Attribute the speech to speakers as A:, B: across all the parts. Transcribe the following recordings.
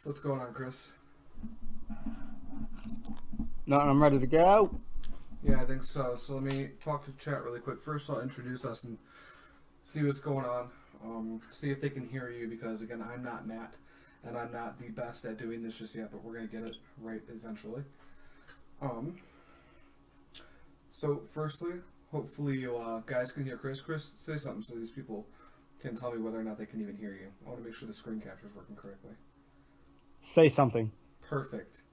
A: What's going on, Chris?
B: No, I'm ready to go.
A: Yeah, I think so. So let me talk to chat really quick. First, I'll introduce us and see what's going on. See if they can hear you because, again, I'm not Matt and I'm not the best at doing this just yet, but we're going to get it right eventually. Um, so, firstly, hopefully you guys can hear Chris. Chris, say something so these people can tell me whether or not they can even hear you. I want to make sure the screen capture is working correctly.
B: Say something.
A: Perfect.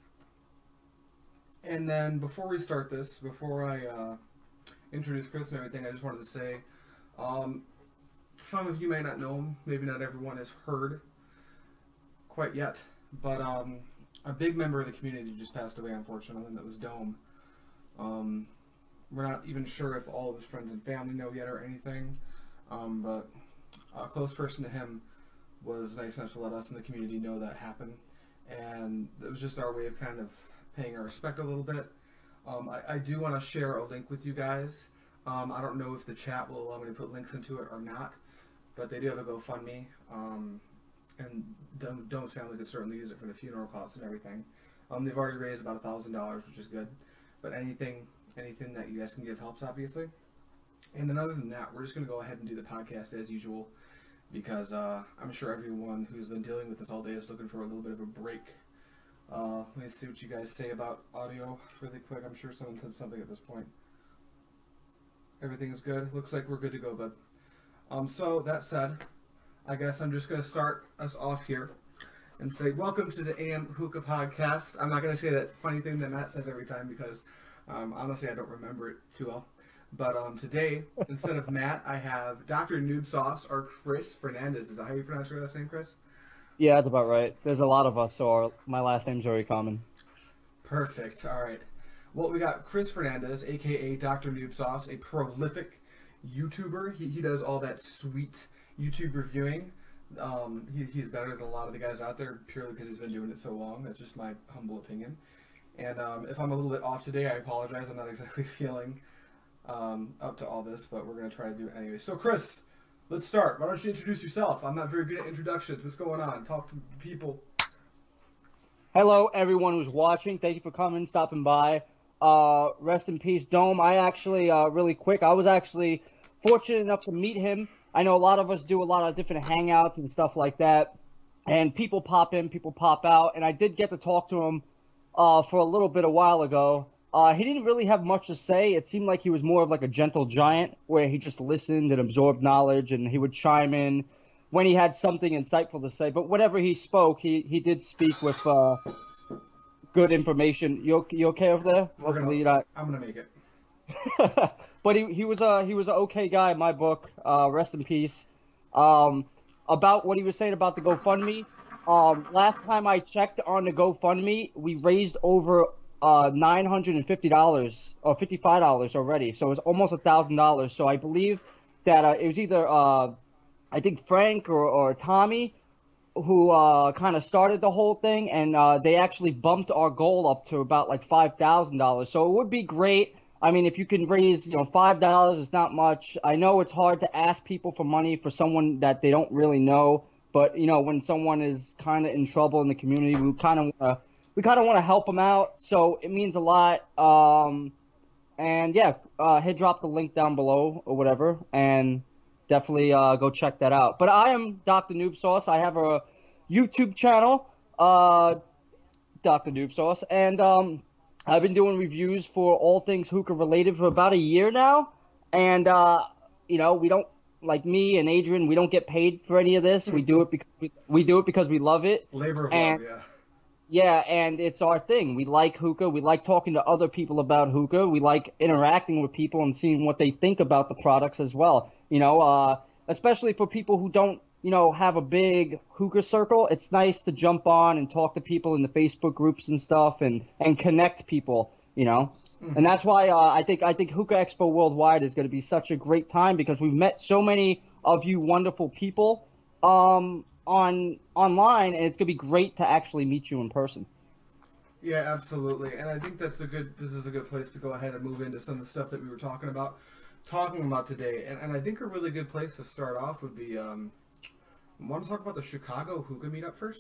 A: And then before we start this, before I introduce Chris and everything, I just wanted to say some of you may not know him. Maybe not everyone has heard quite yet. But a big member of the community just passed away, unfortunately, and that was Dome. Um, we're not even sure if all of his friends and family know yet or anything. But a close person to him was nice enough to let us in the community know that happened. And it was just our way of kind of paying our respect a little bit. I do want to share a link with you guys. I don't know if the chat will allow me to put links into it or not, but they do have a GoFundMe, and Dome's family could certainly use it for the funeral costs and everything. They've already raised about $1,000, which is good. But anything that you guys can give helps, obviously. And then other than that, we're just going to go ahead and do the podcast as usual because I'm sure everyone who's been dealing with this all day is looking for a little bit of a break. Let me see what you guys say about audio really quick. I'm sure someone said something at this point. Everything is good. Looks like we're good to go, bud. So that said, I guess I'm just going to start us off here and say welcome to the AM Hookah Podcast. I'm not going to say that funny thing that Matt says every time because honestly I don't remember it too well. But today, instead of Matt, I have Dr. Noob Sauce or Chris Fernandez. Is that how you pronounce your last name, Chris?
B: Yeah, that's about right. There's a lot of us, so my last name's very common.
A: Perfect. All right. Well, we got Chris Fernandez, aka Dr. Noob Sauce, a prolific YouTuber. He does all that sweet YouTube reviewing. He's better than a lot of the guys out there purely because he's been doing it so long. That's just my humble opinion. And if I'm a little bit off today, I apologize. I'm not exactly feeling up to all this, but we're going to try to do it anyway. So, Chris, let's start. Why don't you introduce yourself? I'm not very good at introductions. What's going on? Talk to people.
B: Hello, everyone who's watching. Thank you for coming, stopping by. Rest in peace, Dome. I actually, really quick, I was actually fortunate enough to meet him. I know a lot of us do a lot of different hangouts and stuff like that, and people pop in, people pop out, and I did get to talk to him for a little bit a while ago. He didn't really have much to say. It seemed like he was more of like a gentle giant, where he just listened and absorbed knowledge, and he would chime in when he had something insightful to say. But whenever he spoke, he did speak with good information. You okay over there?
A: We're gonna.
B: Hopefully you're not.
A: I'm gonna make it.
B: But he was an okay guy in my book. Rest in peace. Um, about what he was saying about the GoFundMe. Last time I checked on the GoFundMe, we raised over $950 or $55 already. So it's almost $1,000. So I believe that it was either I think Frank or Tommy who kind of started the whole thing, and they actually bumped our goal up to about like $5,000. So it would be great. I mean, if you can raise, $5 is not much. I know it's hard to ask people for money for someone that they don't really know, but when someone is kind of in trouble in the community, we kind of want to help them out. So it means a lot. And yeah, he'll drop the link down below or whatever, and definitely go check that out. But I am Dr. Noob Sauce. I have a YouTube channel, Dr. Noob Sauce, and I've been doing reviews for all things hookah related for about a year now. And we don't, like me and Adrian, we don't get paid for any of this. We do it because we do it because we love it.
A: Labor of
B: And
A: love, yeah.
B: yeah, and it's our thing. We like hookah. We like talking to other people about hookah. We like interacting with people and seeing what they think about the products as well. Especially for people who don't, have a big hookah circle. It's nice to jump on and talk to people in the Facebook groups and stuff and connect people. And
A: Mm-hmm.
B: that's why I think Hookah Expo Worldwide is going to be such a great time because we've met so many of you wonderful people on online, and it's gonna be great to actually meet you in person.
A: Yeah, absolutely. And I think this is a good place to go ahead and move into some of the stuff that we were talking about today. And I think a really good place to start off would be, want to talk about the Chicago Hookah Meetup first?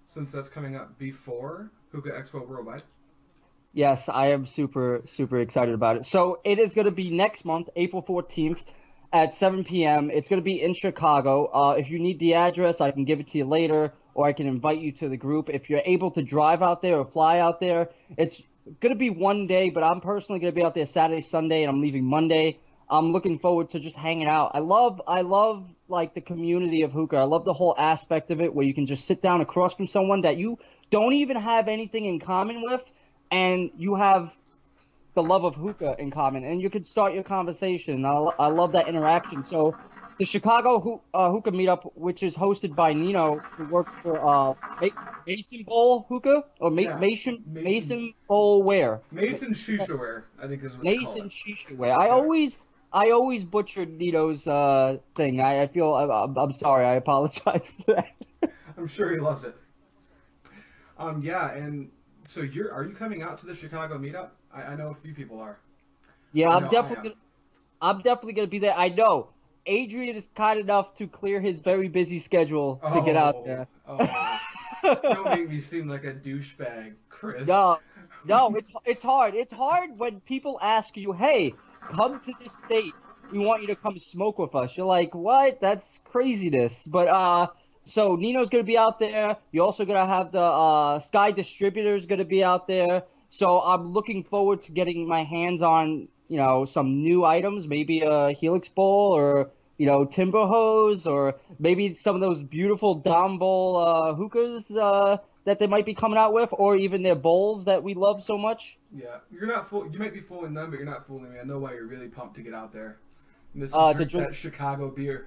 A: since that's coming up before Hookah Expo Worldwide.
B: Yes, I am super, super excited about it. So it is going to be next month, April 14th at 7 p.m. It's going to be in Chicago. If you need the address, I can give it to you later, or I can invite you to the group. If you're able to drive out there or fly out there, it's going to be one day, but I'm personally going to be out there Saturday, Sunday, and I'm leaving Monday. I'm looking forward to just hanging out. I love like the community of hookah. I love the whole aspect of it where you can just sit down across from someone that you don't even have anything in common with, and you have the love of hookah in common, and you could start your conversation. I love that interaction. So, the Chicago Hookah Meetup, which is hosted by Nino, who works for Mason Bowl Hookah or
A: Yeah, Mason
B: Mason Bowl Ware.
A: Mason Shishaware, I think is what you call it.
B: Mason Shisha Ware.
A: Yeah,
B: I always butchered Nito's thing. I feel I'm sorry. I apologize for that.
A: I'm sure he loves it. Yeah, and so are you coming out to the Chicago meetup? I know a few people are.
B: Yeah,
A: I know I am.
B: I'm definitely gonna be there. I know. Adrian is kind enough to clear his very busy schedule to get out
A: Oh,
B: there.
A: oh. Don't make me seem like a douchebag, Chris.
B: No, no, it's hard. It's hard when people ask you, "Hey, come to this state. We want you to come smoke with us." You're like, "What? That's craziness." But so Nino's gonna be out there. You're also gonna have the Sky Distributors gonna be out there. So I'm looking forward to getting my hands on, some new items, maybe a Helix Bowl or Timber Hose, or maybe some of those beautiful Dom Bowl hookahs that they might be coming out with, or even their bowls that we love so much.
A: Yeah, you're not fool. You might be fooling them, but you're not fooling me. I know why you're really pumped to get out there. And this to
B: To
A: drink
B: drink.
A: that Chicago beer.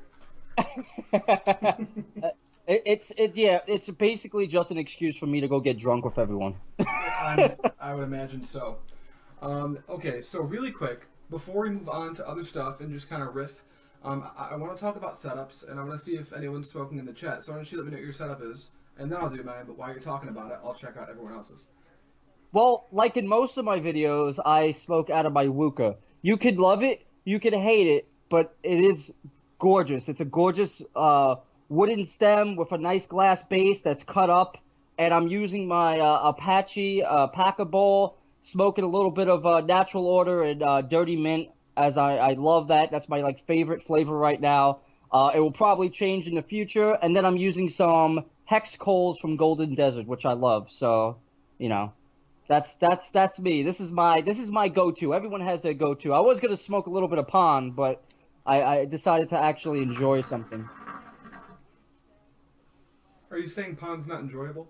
B: It's basically just an excuse for me to go get drunk with everyone.
A: I would imagine so. Okay, so really quick, before we move on to other stuff and just kind of riff, I want to talk about setups, and I want to see if anyone's smoking in the chat. So I want you to let me know what your setup is, and then I'll do mine. But while you're talking about it, I'll check out everyone else's.
B: Well, like in most of my videos, I smoke out of my Wuka. You could love it, you could hate it, but it is gorgeous. It's a gorgeous wooden stem with a nice glass base that's cut up, and I'm using my Apache Packer bowl, smoking a little bit of Natural Order and Dirty Mint, as I love that. That's my like favorite flavor right now. It will probably change in the future, and then I'm using some hex coals from Golden Desert, which I love. So, you know. That's me. This is my go-to. Everyone has their go-to. I was gonna smoke a little bit of pond, but I decided to actually enjoy something.
A: Are you saying pond's not enjoyable?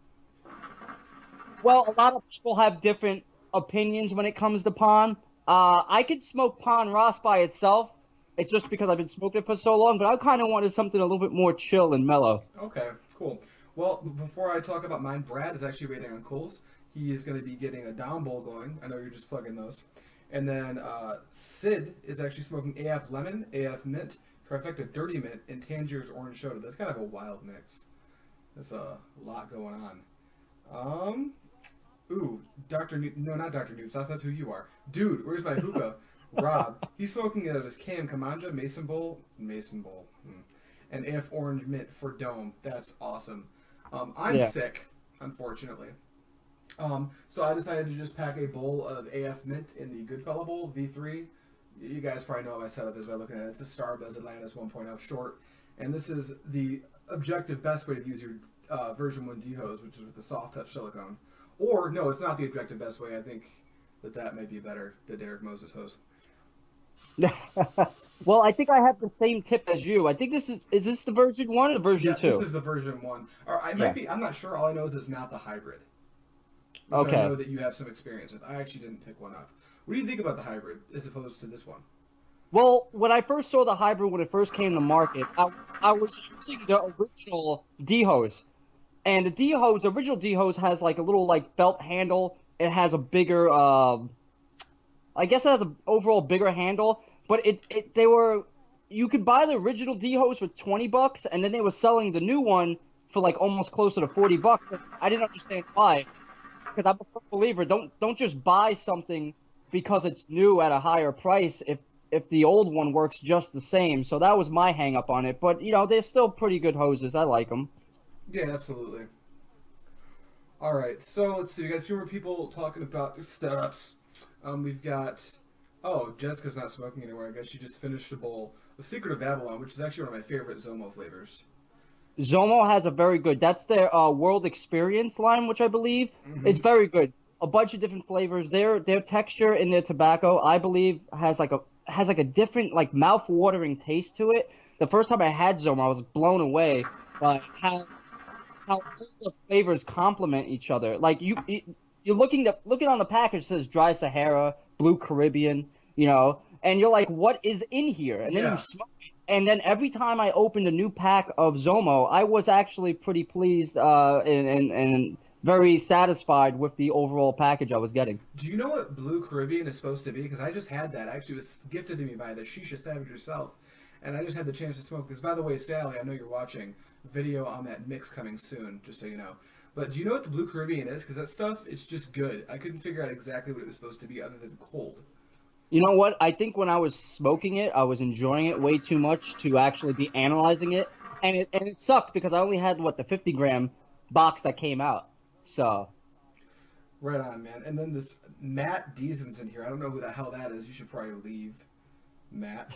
B: Well, a lot of people have different opinions when it comes to pond. I could smoke pond Ross by itself. It's just because I've been smoking it for so long, but I kind of wanted something a little bit more chill and mellow.
A: Okay, cool. Well, before I talk about mine, Brad is actually waiting on Coles. He is going to be getting a down bowl going. I know you're just plugging those. And then Sid is actually smoking AF Lemon, AF Mint, Trifecta Dirty Mint, and Tangier's Orange Soda. That's kind of a wild mix. There's a lot going on. Ooh, Dr. No, not Dr. Noobs. That's who you are. Dude, where's my hookah? Rob. He's smoking out of his Cam Kamanja Mason Bowl, and AF Orange Mint for Dome. That's awesome. I'm
B: Yeah.
A: sick, unfortunately. So I decided to just pack a bowl of AF Mint in the Goodfella Bowl V3. You guys probably know what my setup is by looking at it. It's a Starbuzz Atlantis 1.0 short, and this is the objective best way to use your version 1 D hose, which is with the soft touch silicone. Or no, it's not the objective best way. I think that might be better, the Derek Moses hose.
B: Well, I think I have the same tip as you. I think is this the version one or version
A: Yeah, this
B: two?
A: is the version 1. Or I might
B: Yeah.
A: be. I'm not sure. All I know is it's not the hybrid, which I
B: Okay.
A: know that you have some experience with. I actually didn't pick one up. What do you think about the hybrid as opposed to this one?
B: Well, when I first saw the hybrid when it first came to market, I was using the original D hose, and the D hose, original D hose has like a little like belt handle. It has a bigger, I guess it has an overall bigger handle, but they were, you could buy the original D hose for $20, and then they were selling the new one for like almost closer to $40. I didn't understand why, because I'm a firm believer. Don't just buy something because it's new at a higher price if the old one works just the same. So that was my hang up on it. But they're still pretty good hoses. I like them.
A: Yeah, absolutely. All right, so let's see. We got a few more people talking about their setups. We've got Jessica's not smoking anymore. I guess she just finished a bowl of Secret of Babylon, which is actually one of my favorite Zomo flavors.
B: Zomo has a very good. That's their World Experience line, which I believe
A: Mm-hmm.
B: is very good. A bunch of different flavors. Their texture in their tobacco, I believe, has like a different like mouth-watering taste to it. The first time I had Zomo, I was blown away by how all the flavors complement each other. Like you're looking on the package, it says Dry Sahara, Blue Caribbean, and you're like, what is in here? And then you
A: Yeah.
B: smoke it, and then every time I opened a new pack of Zomo, I was actually pretty pleased and very satisfied with the overall package I was getting.
A: Do you know what Blue Caribbean is supposed to be? Because I just had that. Actually, it was gifted to me by the Shisha Savage herself, and I just had the chance to smoke this. By the way, Sally, I know you're watching. Video on that mix coming soon, just so you know. But do you know what the Blue Caribbean is? Because that stuff, it's just good. I couldn't figure out exactly what it was supposed to be other than cold.
B: You know what? I think when I was smoking it, I was enjoying it way too much to actually be analyzing it, and it sucked because I only had what the 50-gram box that came out. So
A: Right on, man. And then this Matt Deason's in here. I don't know who the hell that is. You should probably leave, Matt.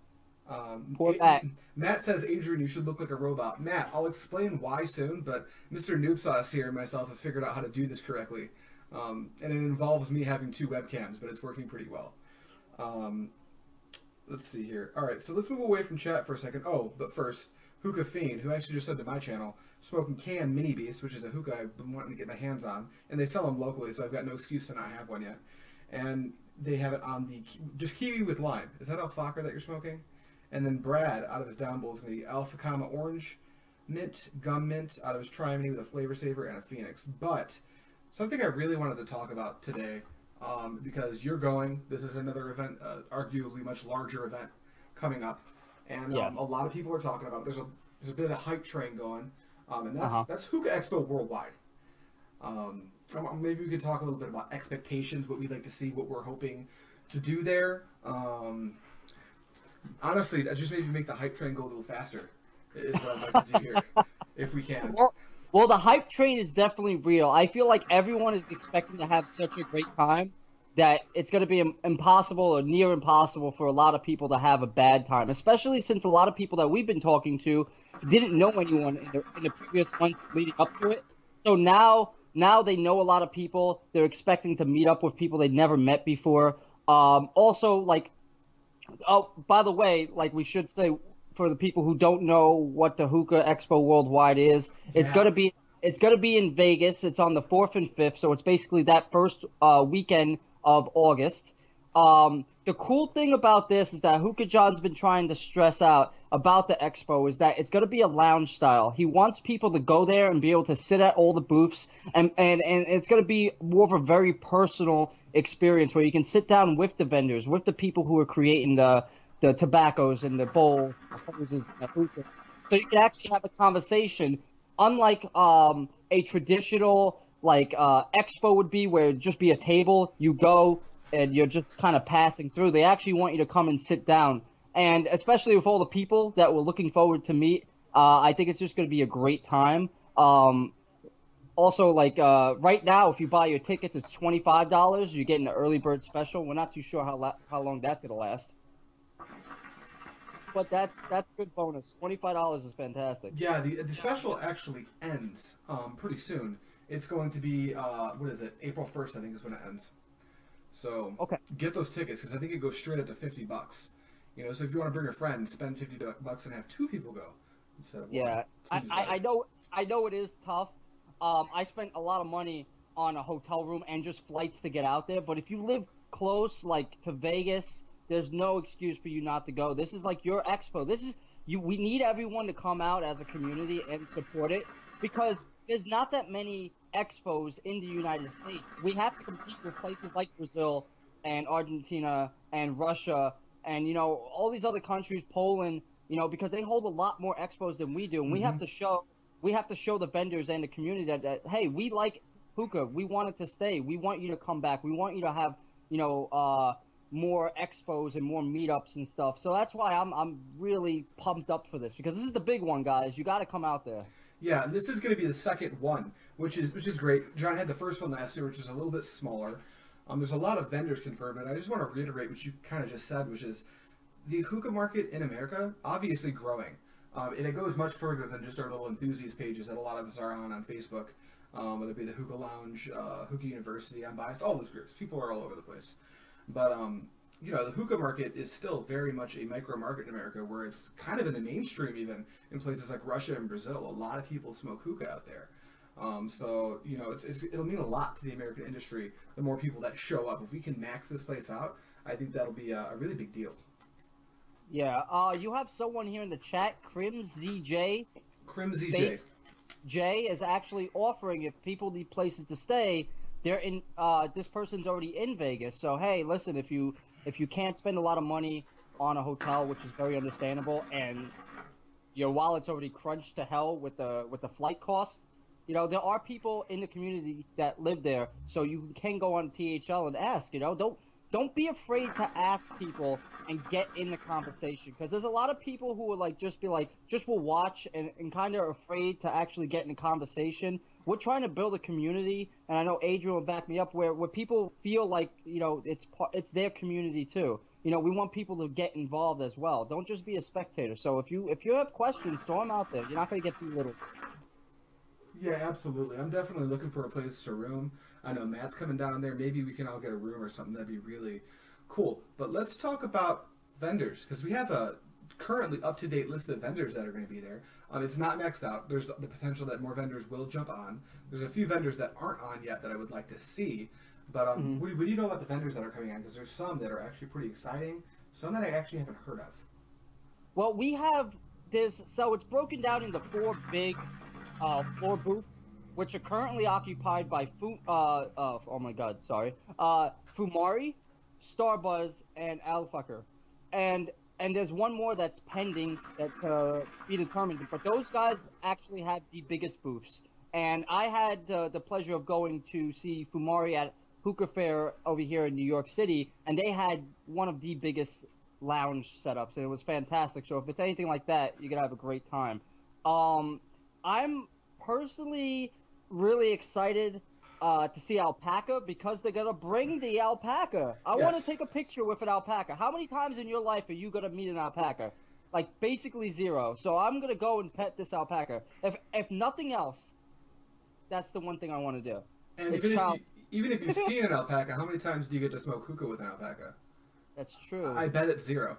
A: Um,
B: poor
A: it,
B: Matt.
A: Matt says, Adrian, you should look like a robot. Matt, I'll explain why soon, but Mr. Noob Sauce here and myself have figured out how to do this correctly. And it involves me having two webcams, but it's working pretty well. Um, let's see here. All right, so let's move away from chat for a second. Oh, but first, Hookah Fiend, who actually just said to my channel, smoking Can Mini Beast, which is a hookah I've been wanting to get my hands on, and they sell them locally, so I've got no excuse to not have one yet. And they have it on the just kiwi with lime. Is that Alfaka that you're smoking? And then Brad out of his down bowl is going to be Alpha Comma Orange Mint, Gum Mint out of his Tri-Mini with a Flavor Saver and a Phoenix. But something I really wanted to talk about today, because you're going, this is another event, arguably much larger event coming up, and
B: Yes.
A: a lot of people are talking about it. There's a bit of a hype train going, and
B: Uh-huh.
A: that's Hookah Expo worldwide. Maybe we could talk a little bit about expectations, what we'd like to see, what we're hoping to do there. Honestly, just maybe make the hype train go a little faster is what I'd like to do here, if we can.
B: Well, the hype train is definitely real. I feel like everyone is expecting to have such a great time that it's going to be impossible or near impossible for a lot of people to have a bad time, especially since a lot of people that we've been talking to didn't know anyone in the previous months leading up to it. So now they know a lot of people. They're expecting to meet up with people they'd never met before. Also, like, oh, by the way, like we should say for the people who don't know what the Hookah Expo Worldwide is,
A: Yeah.
B: it's gonna be in Vegas. It's on the 4th and 5th, so it's basically that first weekend of August. The cool thing about this is that Hookah John's been trying to stress out about the expo is that it's going to be a lounge style. He wants people to go there and be able to sit at all the booths, and it's going to be more of a very personal experience where you can sit down with the vendors, with the people who are creating the tobaccos and the bowls, the hoses, and the hookahs. So you can actually have a conversation, unlike a traditional like expo would be, where it'd just be a table. You go and you're just kind of passing through. They actually want you to come and sit down, and especially with all the people that we're looking forward to meet, I think it's just going to be a great time. Also, like right now, if you buy your tickets, it's $25. You're getting the early bird special. We're not too sure how long that's gonna last, but that's good bonus. $25 is fantastic.
A: Yeah, the special actually ends pretty soon. It's going to be what is it? April 1st, I think, is when it ends. So
B: Okay.
A: get those tickets because I think it goes straight up to $50. So if you want to bring a friend, spend $50 and have two people go instead of one.
B: Yeah,
A: Seems better.
B: I know it is tough. I spent a lot of money on a hotel room and just flights to get out there. But if you live close, like to Vegas, there's no excuse for you not to go. This is like your expo. This is you. We need everyone to come out as a community and support it because there's not that many expos in the United States. We have to compete with places like Brazil and Argentina and Russia and all these other countries, Poland, because they hold a lot more expos than we do, and
A: Mm-hmm.
B: we have to show the vendors and the community that hey, we like hookah. We want it to stay. We want you to come back. We want you to have more expos and more meetups and stuff. So that's why I'm really pumped up for this because this is the big one, guys. You got to come out there.
A: Yeah, and this is going to be the second one, which is great. John had the first one last year, which is a little bit smaller. There's a lot of vendors confirmed, and I just want to reiterate what you kind of just said, which is the hookah market in America obviously growing, and it goes much further than just our little enthusiast pages that a lot of us are on Facebook, whether it be the Hookah Lounge, Hookah University, Unbiased, all those groups. People are all over the place, but the hookah market is still very much a micro market in America, where it's kind of in the mainstream, even in places like Russia and Brazil. A lot of people smoke hookah out there. So it'll mean a lot to the American industry. The more people that show up, if we can max this place out, I think that'll be a really big deal.
B: Yeah. You have someone here in the chat, CrimZJ.
A: Crim ZJ.
B: Space J is actually offering, if people need places to stay, they're in. This person's already in Vegas. So hey, listen, if you can't spend a lot of money on a hotel, which is very understandable, and your wallet's already crunched to hell with the flight costs. There are people in the community that live there, so you can go on THL and ask. Don't be afraid to ask people and get in the conversation, because there's a lot of people who will just will watch and kind of afraid to actually get in the conversation. We're trying to build a community, and I know Adrian will back me up, where people feel like it's their community too. We want people to get involved as well. Don't just be a spectator. So if you have questions, throw them out there. You're not going to get belittled.
A: Yeah, absolutely. I'm definitely looking for a place to room. I know Matt's coming down there. Maybe we can all get a room or something. That'd be really cool. But let's talk about vendors, because we have a currently up-to-date list of vendors that are going to be there. It's not maxed out. There's the potential that more vendors will jump on. There's a few vendors that aren't on yet that I would like to see. But what do you know about the vendors that are coming on? Because there's some that are actually pretty exciting, some that I actually haven't heard of.
B: Well, we have this. So it's broken down into four big floor booths, which are currently occupied by oh my God, sorry, Fumari, Starbuzz, and Alfucker, and there's one more that's pending that be determined. But those guys actually have the biggest booths, and I had the pleasure of going to see Fumari at Hookah Fair over here in New York City, and they had one of the biggest lounge setups, and it was fantastic. So if it's anything like that, you're gonna have a great time. I'm personally really excited to see alpaca, because they're gonna bring the alpaca. I want to
A: Yes.
B: take a picture with an alpaca. How many times in your life are you gonna meet an alpaca? Like basically zero. So I'm gonna go and pet this alpaca. If nothing else, that's the one thing I want to do.
A: And
B: It's
A: even if you've seen an alpaca, how many times do you get to smoke hookah with an alpaca?
B: That's true.
A: I bet it's zero.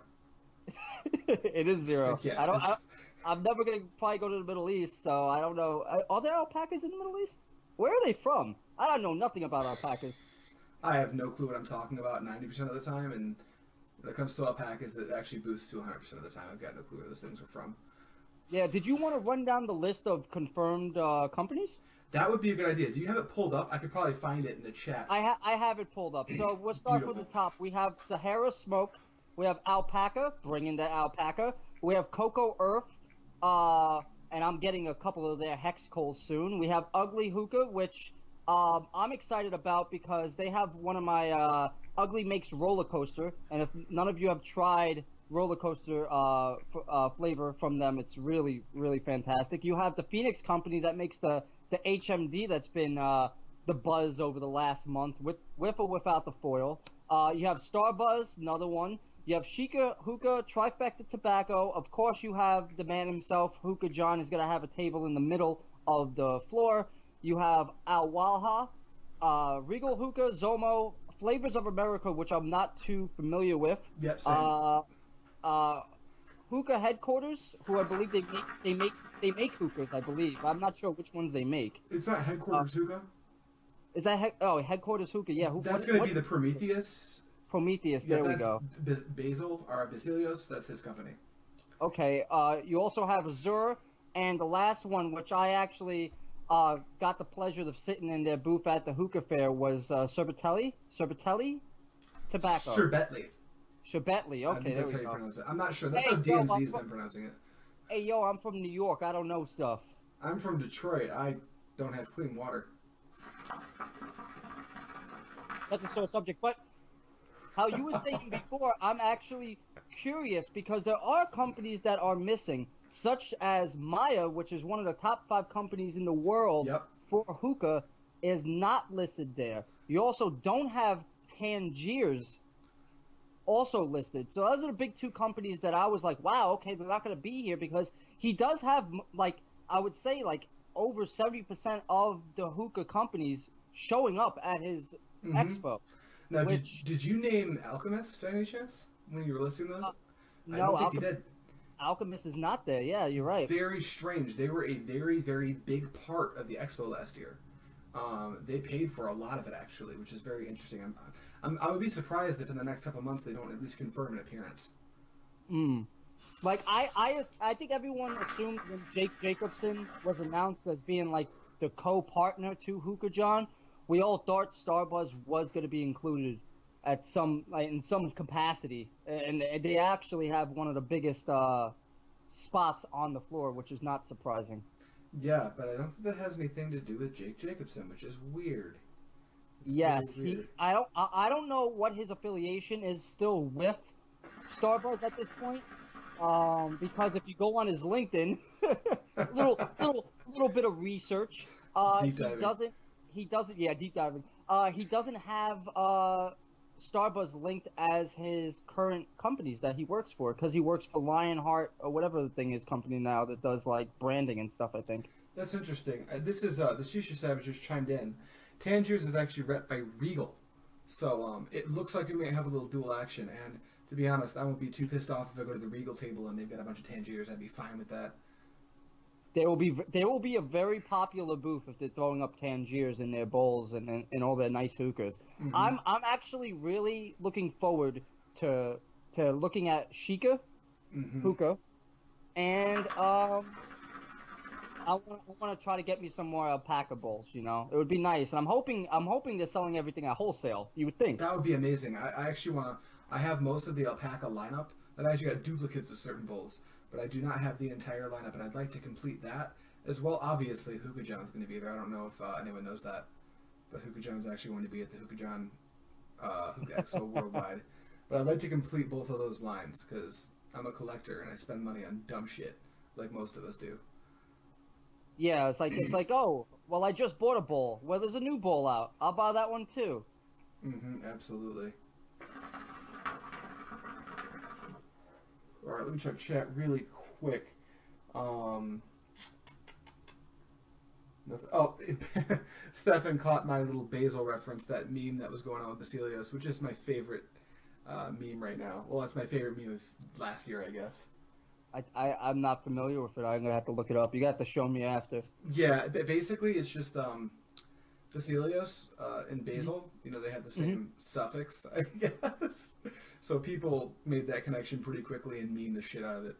B: It is zero.
A: Yeah,
B: I'm never gonna probably go to the Middle East, so I don't know. Are there alpacas in the Middle East? Where are they from? I don't know nothing about alpacas.
A: I have no clue what I'm talking about 90% of the time, and when it comes to alpacas, it actually boosts to 100% of the time. I've got no clue where those things are from.
B: Yeah, did you want to run down the list of confirmed companies?
A: That would be a good idea. Do you have it pulled up? I could probably find it in the chat.
B: I have it pulled up. So we'll start from the top. We have Sahara Smoke. We have Alpaca, bringing the alpaca. We have Coco Earth, and I'm getting a couple of their hex coals soon. We have Ugly Hookah, which I'm excited about because they have one of my Ugly Makes Roller Coaster, and if none of you have tried roller coaster flavor from them, it's really, really fantastic. You have the Phoenix Company that makes the HMD that's been the buzz over the last month, with or without the foil. You have Starbuzz, another one. You have Shika Hookah, Trifecta Tobacco. Of course, you have the man himself, Hookah John, is going to have a table in the middle of the floor. You have Al Walha, Regal Hookah, Zomo, Flavors of America, which I'm not too familiar with.
A: Yep, same.
B: Hookah Headquarters, who I believe they make hookahs. I believe I'm not sure which ones they make.
A: It's not Headquarters Hookah.
B: Is that Headquarters Hookah? Yeah.
A: That's going to be the Prometheus.
B: Prometheus.
A: Yeah,
B: there we go.
A: Basil or Basilios. That's his company.
B: Okay. You also have Azure, and the last one, which I actually got the pleasure of sitting in their booth at the Hookah Fair, was Cerbatelli Tobacco. Sherbetli, okay, there
A: that's
B: we
A: how you
B: go.
A: pronounce it. I'm not sure. That's
B: Hey,
A: how
B: yo,
A: DMZ's been pronouncing it.
B: Hey, yo, I'm from New York. I don't know stuff.
A: I'm from Detroit. I don't have clean water.
B: That's a sore subject. But how you were saying before, I'm actually curious because there are companies that are missing. such as Maya, which is one of the top 5 companies in the world
A: Yep.
B: for hookah, is not listed there. You also don't have Tangiers also listed. So those are the big 2 companies that I was like, wow, okay, they're not going to be here because he does have like I would say like over 70% of the hookah companies showing up at his
A: Mm-hmm.
B: expo,
A: Now,
B: which
A: did you name Alchemist by any chance when you were listing those?
B: uh,
A: I
B: no,
A: don't think you did.
B: Alchemist is not there. Yeah, you're right.
A: Very strange. They were a very, very big part of the expo last year. They paid for a lot of it actually, which is very interesting. I would be surprised if in the next couple of months they don't at least confirm an appearance.
B: Mm. Like I think everyone assumed when Jake Jacobson was announced as being like the co-partner to Hookah John, we all thought Starbuzz was going to be included at some like in some capacity, and they actually have one of the biggest spots on the floor, which is not surprising.
A: Yeah, but I don't think that has anything to do with Jake Jacobson, which is weird. It's very
B: Yes,
A: weird.
B: I don't know what his affiliation is still with Starbuzz at this point. Because if you go on his LinkedIn, little bit of research,
A: Deep diving.
B: he doesn't yeah, deep diving. He doesn't have Starbuzz linked as his current companies that he works for because he works for Lionheart or whatever the thing is company now that does like branding and stuff, I think.
A: That's interesting. This is the Shisha Savage just chimed in. Tangiers is actually rep by Regal, so it looks like we may have a little dual action. And to be honest, I won't be too pissed off if I go to the Regal table and they've got a bunch of Tangiers. I'd be fine with that.
B: There will be a very popular booth if they're throwing up Tangiers in their bowls and all their nice hookahs.
A: Mm-hmm.
B: I'm actually really looking forward to looking at Sheikah
A: Mm-hmm.
B: hookah and I want to try to get me some more alpaca bowls. You know, it would be nice. And I'm hoping they're selling everything at wholesale. You would think.
A: That would be amazing. I actually want to. I have most of the alpaca lineup. I've actually got duplicates of certain bowls, but I do not have the entire lineup, and I'd like to complete that as well. Obviously, Hookah John's going to be there. I don't know if anyone knows that, but Hookah John's actually going to be at the Hookah John Hookah Expo Worldwide. But I'd like to complete both of those lines because I'm a collector and I spend money on dumb shit like most of us do.
B: Yeah, it's like oh well, I just bought a bowl. Well, there's a new bowl out. I'll buy that one too.
A: Mm-hmm, absolutely. All right, let me check chat really quick. Um, nothing. Oh, Stefan caught my little basil reference, that meme that was going on with Basilios, which is my favorite meme right now. Well, that's my favorite meme of last year, I guess.
B: I'm not familiar with it. I'm gonna have to look it up. You got to show me after.
A: Yeah, basically, it's just Basilios and
B: Hmm.
A: basil. You know, they had the
B: Hmm.
A: same suffix, I guess. So people made that connection pretty quickly and meme the shit out of it.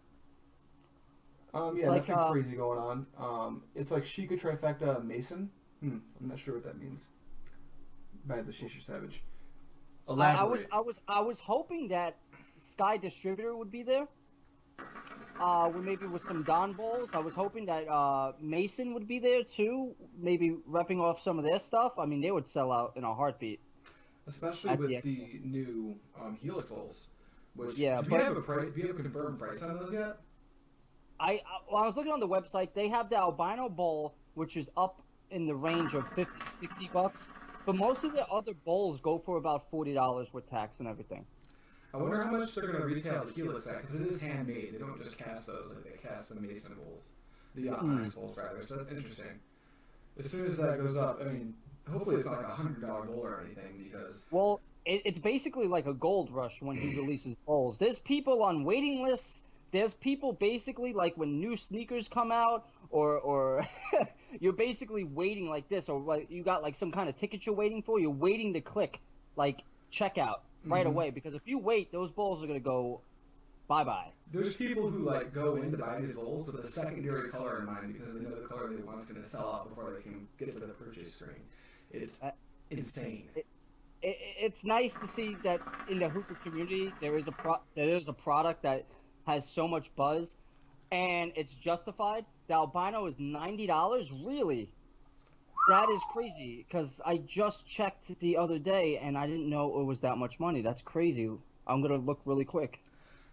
B: It's
A: Yeah,
B: like
A: nothing crazy going on. It's like Sheikah Trifecta Mason. I'm not sure what that means. By the Shisha Savage. Elaborate.
B: I was hoping that Sky Distributor would be there. With maybe with some Don Bowls. I was hoping that Mason would be there too, maybe repping off some of their stuff. I mean, they would sell out in a heartbeat
A: Especially
B: at the
A: with
B: expo.
A: the new Helix bowls. Which
B: Yeah,
A: do we
B: but
A: have a price? Do we have a confirmed price on those yet?
B: I was looking on the website. They have the albino bowl, which is up in the range of 50, $60. But most of the other bowls go for about $40 with tax and everything.
A: I wonder how much they're going to retail the Helix at because it is handmade. They don't just cast those like they cast the Mason bowls, the
B: Hmm.
A: Onyx bowls rather. So that's interesting. As soon as that goes up, I mean, hopefully it's not like $100 bowl or anything because
B: Well, it's basically like a gold rush when he releases bowls. There's people on waiting lists. There's people basically like when new sneakers come out, or you're basically waiting like this, or like you got like some kind of ticket you're waiting for. You're waiting to click like checkout right
A: mm-hmm.
B: away because if you wait, those bowls are gonna go bye bye.
A: There's people who like go in to buy these bowls with a secondary color in mind because they know the color they want is going to sell out before they can get to the purchase screen. It's
B: Uh,
A: insane.
B: it's nice to see that in the hookah community there is a product that has so much buzz and it's justified. The albino is $90. Really? That is crazy because I just checked the other day and I didn't know it was that much money. That's crazy. I'm gonna look really quick.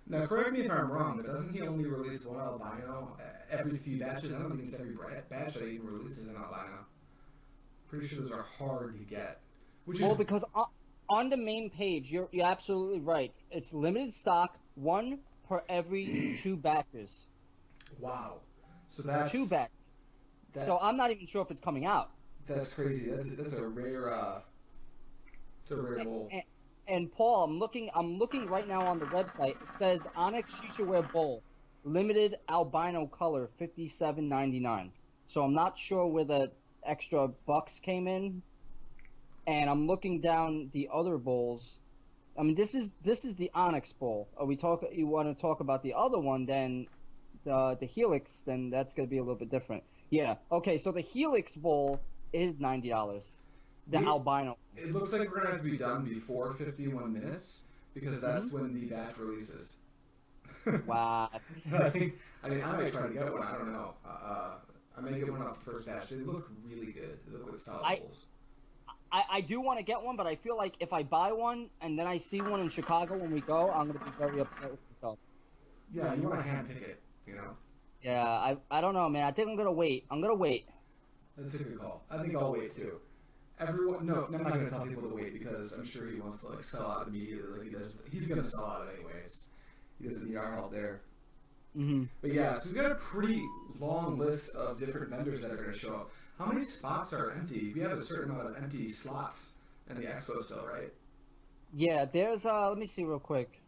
A: Now, correct me if I'm wrong, but doesn't he only release one albino every few batches? I don't think it's every batch that he even releases an albino. Pretty sure those are hard to get. Which
B: Well,
A: is
B: because on the main page, you're absolutely right. It's limited stock, one per every two batches.
A: wow. So that's
B: Two batches.
A: that,
B: So I'm not even sure if it's coming out.
A: that's crazy. That's a rare it's a rare bowl.
B: And Paul, I'm looking right now on the website. It says Onyx Shishaware Bowl, limited albino color, $57.99. So I'm not sure where the extra bucks came in. And I'm looking down the other bowls. I mean, this is the Onyx Bowl. You want to talk about the other one? Then the Helix. Then that's gonna be a little bit different. Yeah. Okay. So the Helix Bowl is $90. The albino.
A: It looks like we're gonna have to be done before 51 minutes because that's when the batch releases.
B: Wow.
A: I mean, I might try to get one. I don't know. I may get one off the first batch. They look really good. They look like solid bowls.
B: I do want to get one, but I feel like if I buy one and then I see one in Chicago when we go, I'm gonna be very upset with myself.
A: Yeah, you want to hand pick it, you know?
B: Yeah, I don't know, man. I think I'm gonna wait.
A: That's a good call. I think I'll wait too. Everyone, no, I'm not gonna tell people to wait because I'm sure he wants to like sell out immediately, like he does. He's gonna sell out anyways. He doesn't need our help there.
B: Mm-hmm.
A: But yeah, so we've got a pretty long list of different vendors that are gonna show up. How many spots are empty? We have a certain amount of empty slots in the expo still, right?
B: Yeah, there's let me see real quick.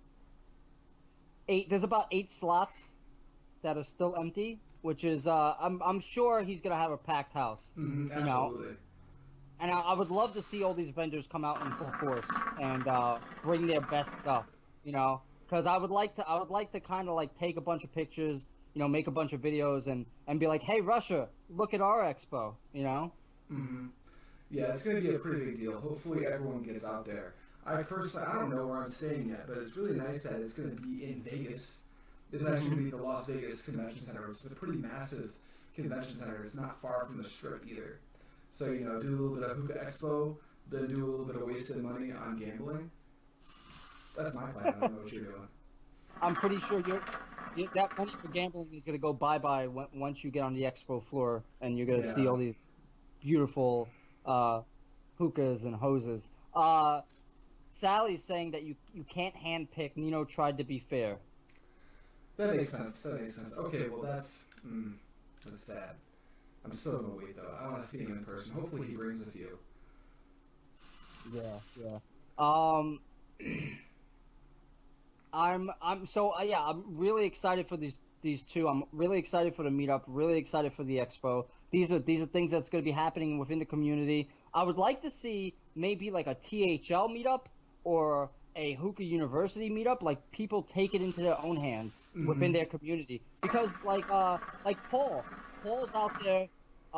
B: There's about 8 slots that are still empty, which is I'm sure he's gonna have a packed house.
A: Mm-hmm,
B: absolutely.
A: You know?
B: And I would love to see all these vendors come out in full force and bring their best stuff, you know, because I would like to kind of like take a bunch of pictures, you know, make a bunch of videos and be like, hey, Russia, look at our expo, you know.
A: Mm-hmm. Yeah, it's going to be a pretty big deal. Hopefully everyone gets out there. I don't know where I'm staying yet, but it's really nice that it's going to be in Vegas. It's actually going to be the Las Vegas Convention Center, which is a pretty massive convention center. It's not far from the Strip either. So, you know, do a little bit of Hookah Expo, then do a little bit of wasted money on gambling. That's my plan. I don't know what you're doing.
B: I'm pretty sure that money for gambling is going to go bye-bye once you get on the expo floor and you're going to see all these beautiful hookahs and hoses. Sally's saying that you can't handpick. Nino tried to be fair.
A: That makes sense. Okay, well that's sad. I'm still gonna wait though. I want to see him in person. Hopefully he brings a few.
B: Yeah. I'm really excited for these two. I'm really excited for the meetup. Really excited for the expo. These are things that's going to be happening within the community. I would like to see maybe like a THL meetup or a Hookah University meetup. Like people take it into their own hands within their community because like Paul's out there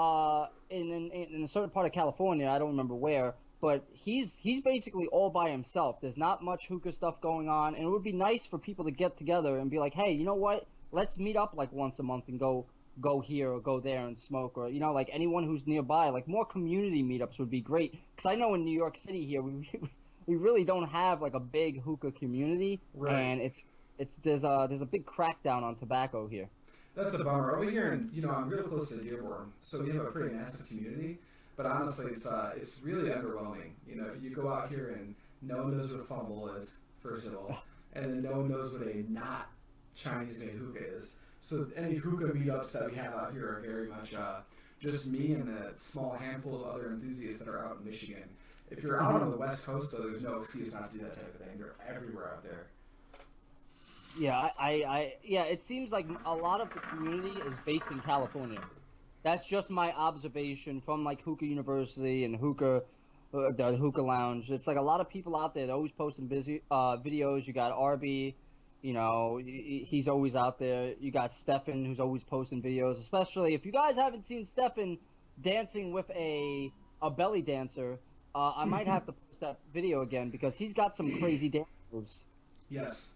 B: in a certain part of California. I don't remember where. But he's basically all by himself. There's not much hookah stuff going on, and it would be nice for people to get together and be like, hey, you know what? Let's meet up like once a month and go here or go there and smoke, or you know, like anyone who's nearby. Like more community meetups would be great because I know in New York City here we really don't have like a big hookah community,
A: right.
B: And there's a big crackdown on tobacco here.
A: That's a bummer. Over here, I'm real close to Dearborn, so we have a pretty massive community. But honestly, it's really underwhelming. You know, you go out here and no one knows what a fumble is, first of all, and then no one knows what a not Chinese-made hookah is. So any hookah meetups that we have out here are very much just me and a small handful of other enthusiasts that are out in Michigan. If you're out on the West Coast, though, there's no excuse not to do that type of thing. They're everywhere out there.
B: Yeah, it seems like a lot of the community is based in California. That's just my observation from like Hookah University and the Hookah Lounge. It's like a lot of people out there. They're always posting videos. You got RB, you know, he's always out there. You got Stefan, who's always posting videos. Especially if you guys haven't seen Stefan dancing with a belly dancer, I might have to post that video again because he's got some crazy dance moves.
A: Yes.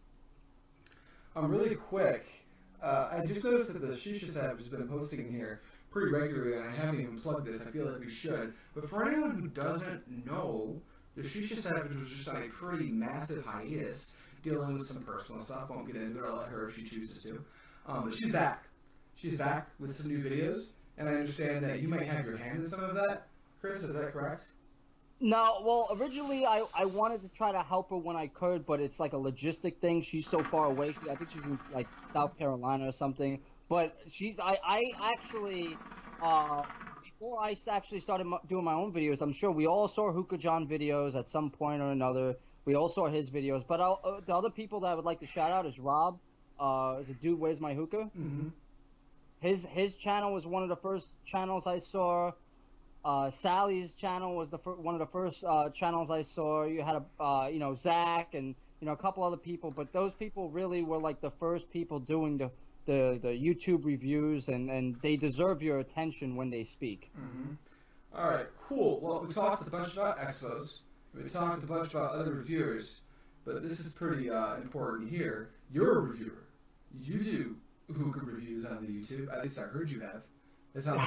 A: Really quick, I just noticed that the Shisha Savage has been posting here pretty regularly, and I haven't even plugged this. I feel like we should. But for anyone who doesn't know, the Shisha Savage was just on a pretty massive hiatus dealing with some personal stuff. Won't get into it. I'll let her if she chooses to. But she's back. She's back with some new videos, and I understand that you might have your hand in some of that. Chris, is that correct?
B: No, well, originally I wanted to try to help her when I could, but it's like a logistic thing. She's so far away. I think she's in like South Carolina or something. But I actually, before I actually started doing my own videos, I'm sure we all saw Hookah John videos at some point or another. We all saw his videos. But the other people that I would like to shout out is Rob. Is a dude, Where's My Hookah?
A: Mm-hmm.
B: His channel was one of the first channels I saw. Sally's channel was one of the first channels I saw. You had Zach and a couple other people, but those people really were like the first people doing the YouTube reviews, and they deserve your attention when they speak.
A: Mm-hmm. All right, cool. Well, we talked a bunch about Expos. We talked a bunch about other reviewers, but this is pretty important here. You're a reviewer. You do hookah reviews on the YouTube. At least I heard you have. It's not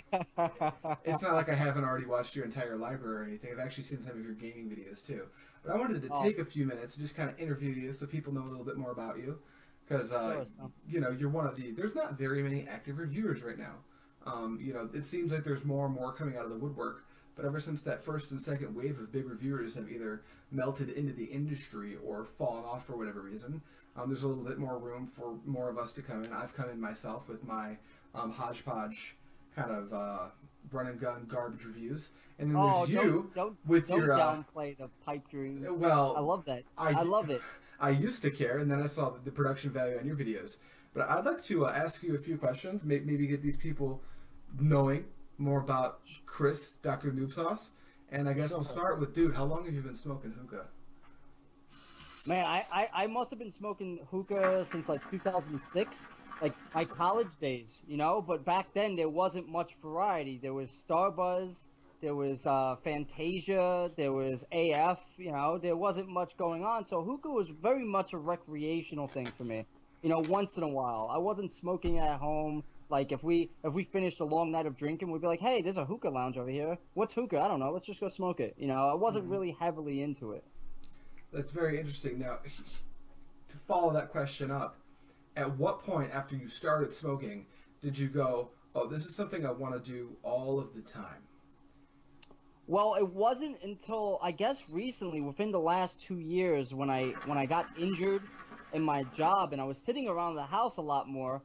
A: like I haven't already watched your entire library or anything. I've actually seen some of your gaming videos too. But I wanted to take a few minutes and just kind of interview you so people know a little bit more about you. Because, you're one of there's not very many active reviewers right now. It seems like there's more and more coming out of the woodwork. But ever since that first and second wave of big reviewers have either melted into the industry or fallen off for whatever reason, there's a little bit more room for more of us to come in. I've come in myself with my hodgepodge kind of run and gun garbage reviews, and then there's you with your
B: downplay the pipe dream.
A: Well,
B: I love that. I love it.
A: I used to care, and then I saw the production value on your videos. But I'd like to ask you a few questions, maybe get these people knowing more about Chris, Dr. Noob Sauce. And I guess we'll start with, dude, how long have you been smoking hookah?
B: Man, I must have been smoking hookah since like 2006, like my college days, but back then there wasn't much variety. There was Starbuzz, there was Fantasia, there was AF, there wasn't much going on. So hookah was very much a recreational thing for me, once in a while. I wasn't smoking at home. Like if we finished a long night of drinking, we'd be like, hey, there's a hookah lounge over here. What's hookah? I don't know. Let's just go smoke it. I wasn't really heavily into it.
A: That's very interesting. Now, to follow that question up, at what point after you started smoking did you go, oh, this is something I want to do all of the time?
B: Well, it wasn't until, I guess, recently, within the last 2 years, when I got injured in my job and I was sitting around the house a lot more.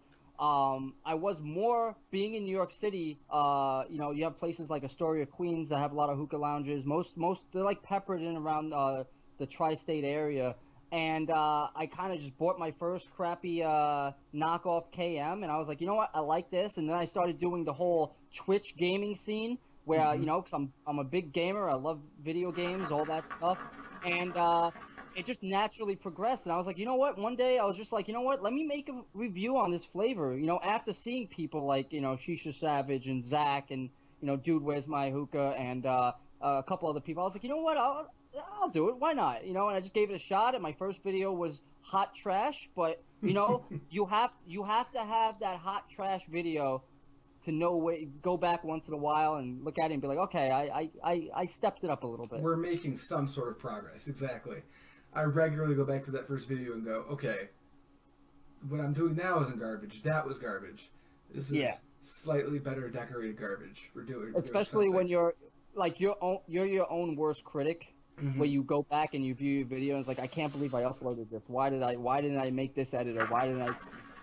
B: I was more being in New York City. You have places like Astoria, Queens that have a lot of hookah lounges. Most they're like peppered in around the tri-state area. And I kind of just bought my first crappy knockoff KM, and I was like, you know what, I like this. And then I started doing the whole Twitch gaming scene, where because I'm a big gamer, I love video games, all that stuff, and it just naturally progressed. And I was like, you know what, one day I was just like, you know what, let me make a review on this flavor. After seeing people like Shisha Savage and Zach and Dude, Where's My Hookah, and a couple other people, I was like, you know what, I'll do it. Why not? And I just gave it a shot. And my first video was hot trash, but you have to have that hot trash video to know go back once in a while and look at it and be like, okay, I stepped it up a little bit.
A: We're making some sort of progress. Exactly. I regularly go back to that first video and go, okay, what I'm doing now isn't garbage. That was garbage. This is slightly better decorated garbage. We're doing
B: especially when you're like you're your own worst critic.
A: Mm-hmm.
B: Where you go back and you view your video and it's like, I can't believe I uploaded this. Why didn't I make this edit, or why didn't I?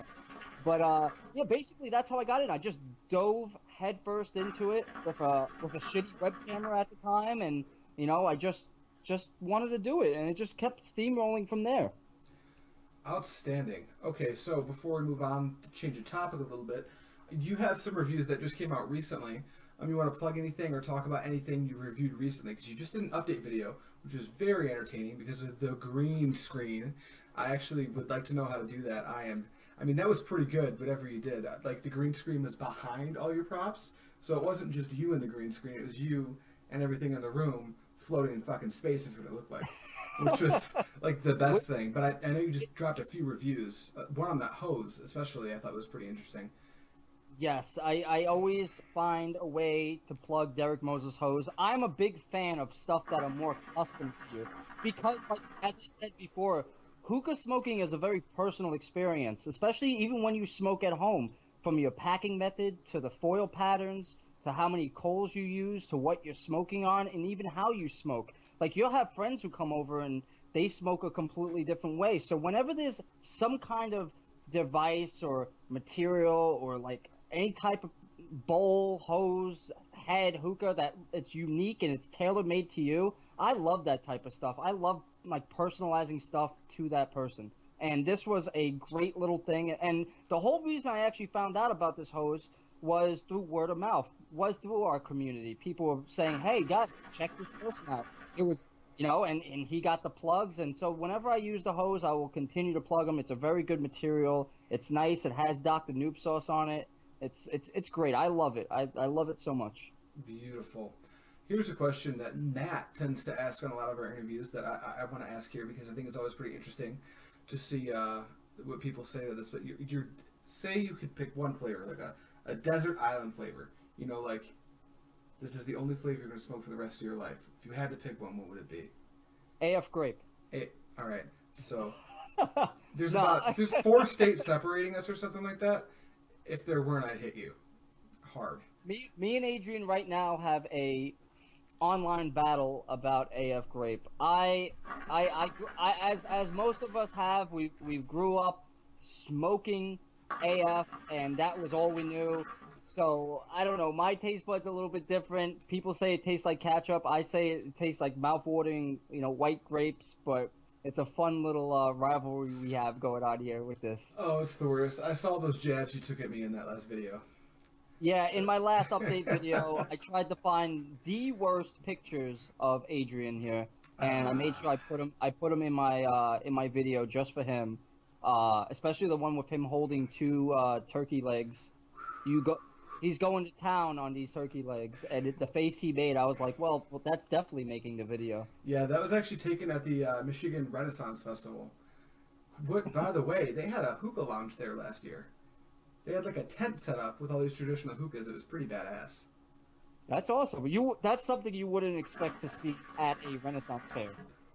B: But basically that's how I got it. I just dove headfirst into it with a shitty web camera at the time, and I just wanted to do it, and it just kept steamrolling from there.
A: Outstanding. Okay, so before we move on to change the topic a little bit, you have some reviews that just came out recently. You want to plug anything or talk about anything you reviewed recently? Because you just did an update video, which was very entertaining because of the green screen. I actually would like to know how to do that. That was pretty good, whatever you did. Like, the green screen was behind all your props, so it wasn't just you in the green screen. It was you and everything in the room floating in fucking space is what it looked like, which was, like, the best thing. But I know you just dropped a few reviews. One on that hose, especially, I thought was pretty interesting.
B: Yes, I always find a way to plug Derek Moses Hose. I'm a big fan of stuff that are more custom to you. Because, like, as I said before, hookah smoking is a very personal experience, especially even when you smoke at home, from your packing method to the foil patterns to how many coals you use to what you're smoking on and even how you smoke. Like you'll have friends who come over and they smoke a completely different way. So whenever there's some kind of device or material or like any type of bowl, hose, head, hookah that it's unique and it's tailor made to you, I love that type of stuff. I love like personalizing stuff to that person. And this was a great little thing. And the whole reason I actually found out about this hose was through word of mouth, was through our community. People were saying, "Hey guys, check this person out." It was, and he got the plugs. And so whenever I use the hose, I will continue to plug them. It's a very good material. It's nice. It has Dr. Noob sauce on it. It's great. I love it. I love it so much.
A: Beautiful. Here's a question that Matt tends to ask on a lot of our interviews that I want to ask here because I think it's always pretty interesting to see what people say to this. But you're say you could pick one flavor, like a desert island flavor. Like this is the only flavor you're going to smoke for the rest of your life. If you had to pick one, what would it be?
B: AF grape.
A: All right. So
B: No,
A: there's 4 states separating us or something like that. If there weren't, I'd hit you hard.
B: me and Adrian right now have a online battle about AF grape. As most of us have, we grew up smoking AF, and that was all we knew. So I don't know. My taste bud's a little bit different. People say it tastes like ketchup. I say it tastes like mouth-watering, white grapes. But it's a fun little rivalry we have going on here with this.
A: Oh, it's the worst. I saw those jabs you took at me in that last video.
B: Yeah, in my last update video, I tried to find the worst pictures of Adrian here, and I made sure I put him in my video just for him. Especially the one with him holding 2 turkey legs. He's going to town on these turkey legs, and the face he made, I was like, well, that's definitely making the video.
A: Yeah, that was actually taken at the Michigan Renaissance Festival. What, by the way, they had a hookah lounge there last year. They had like a tent set up with all these traditional hookahs. It was pretty badass.
B: That's awesome. That's something you wouldn't expect to see at a Renaissance fair.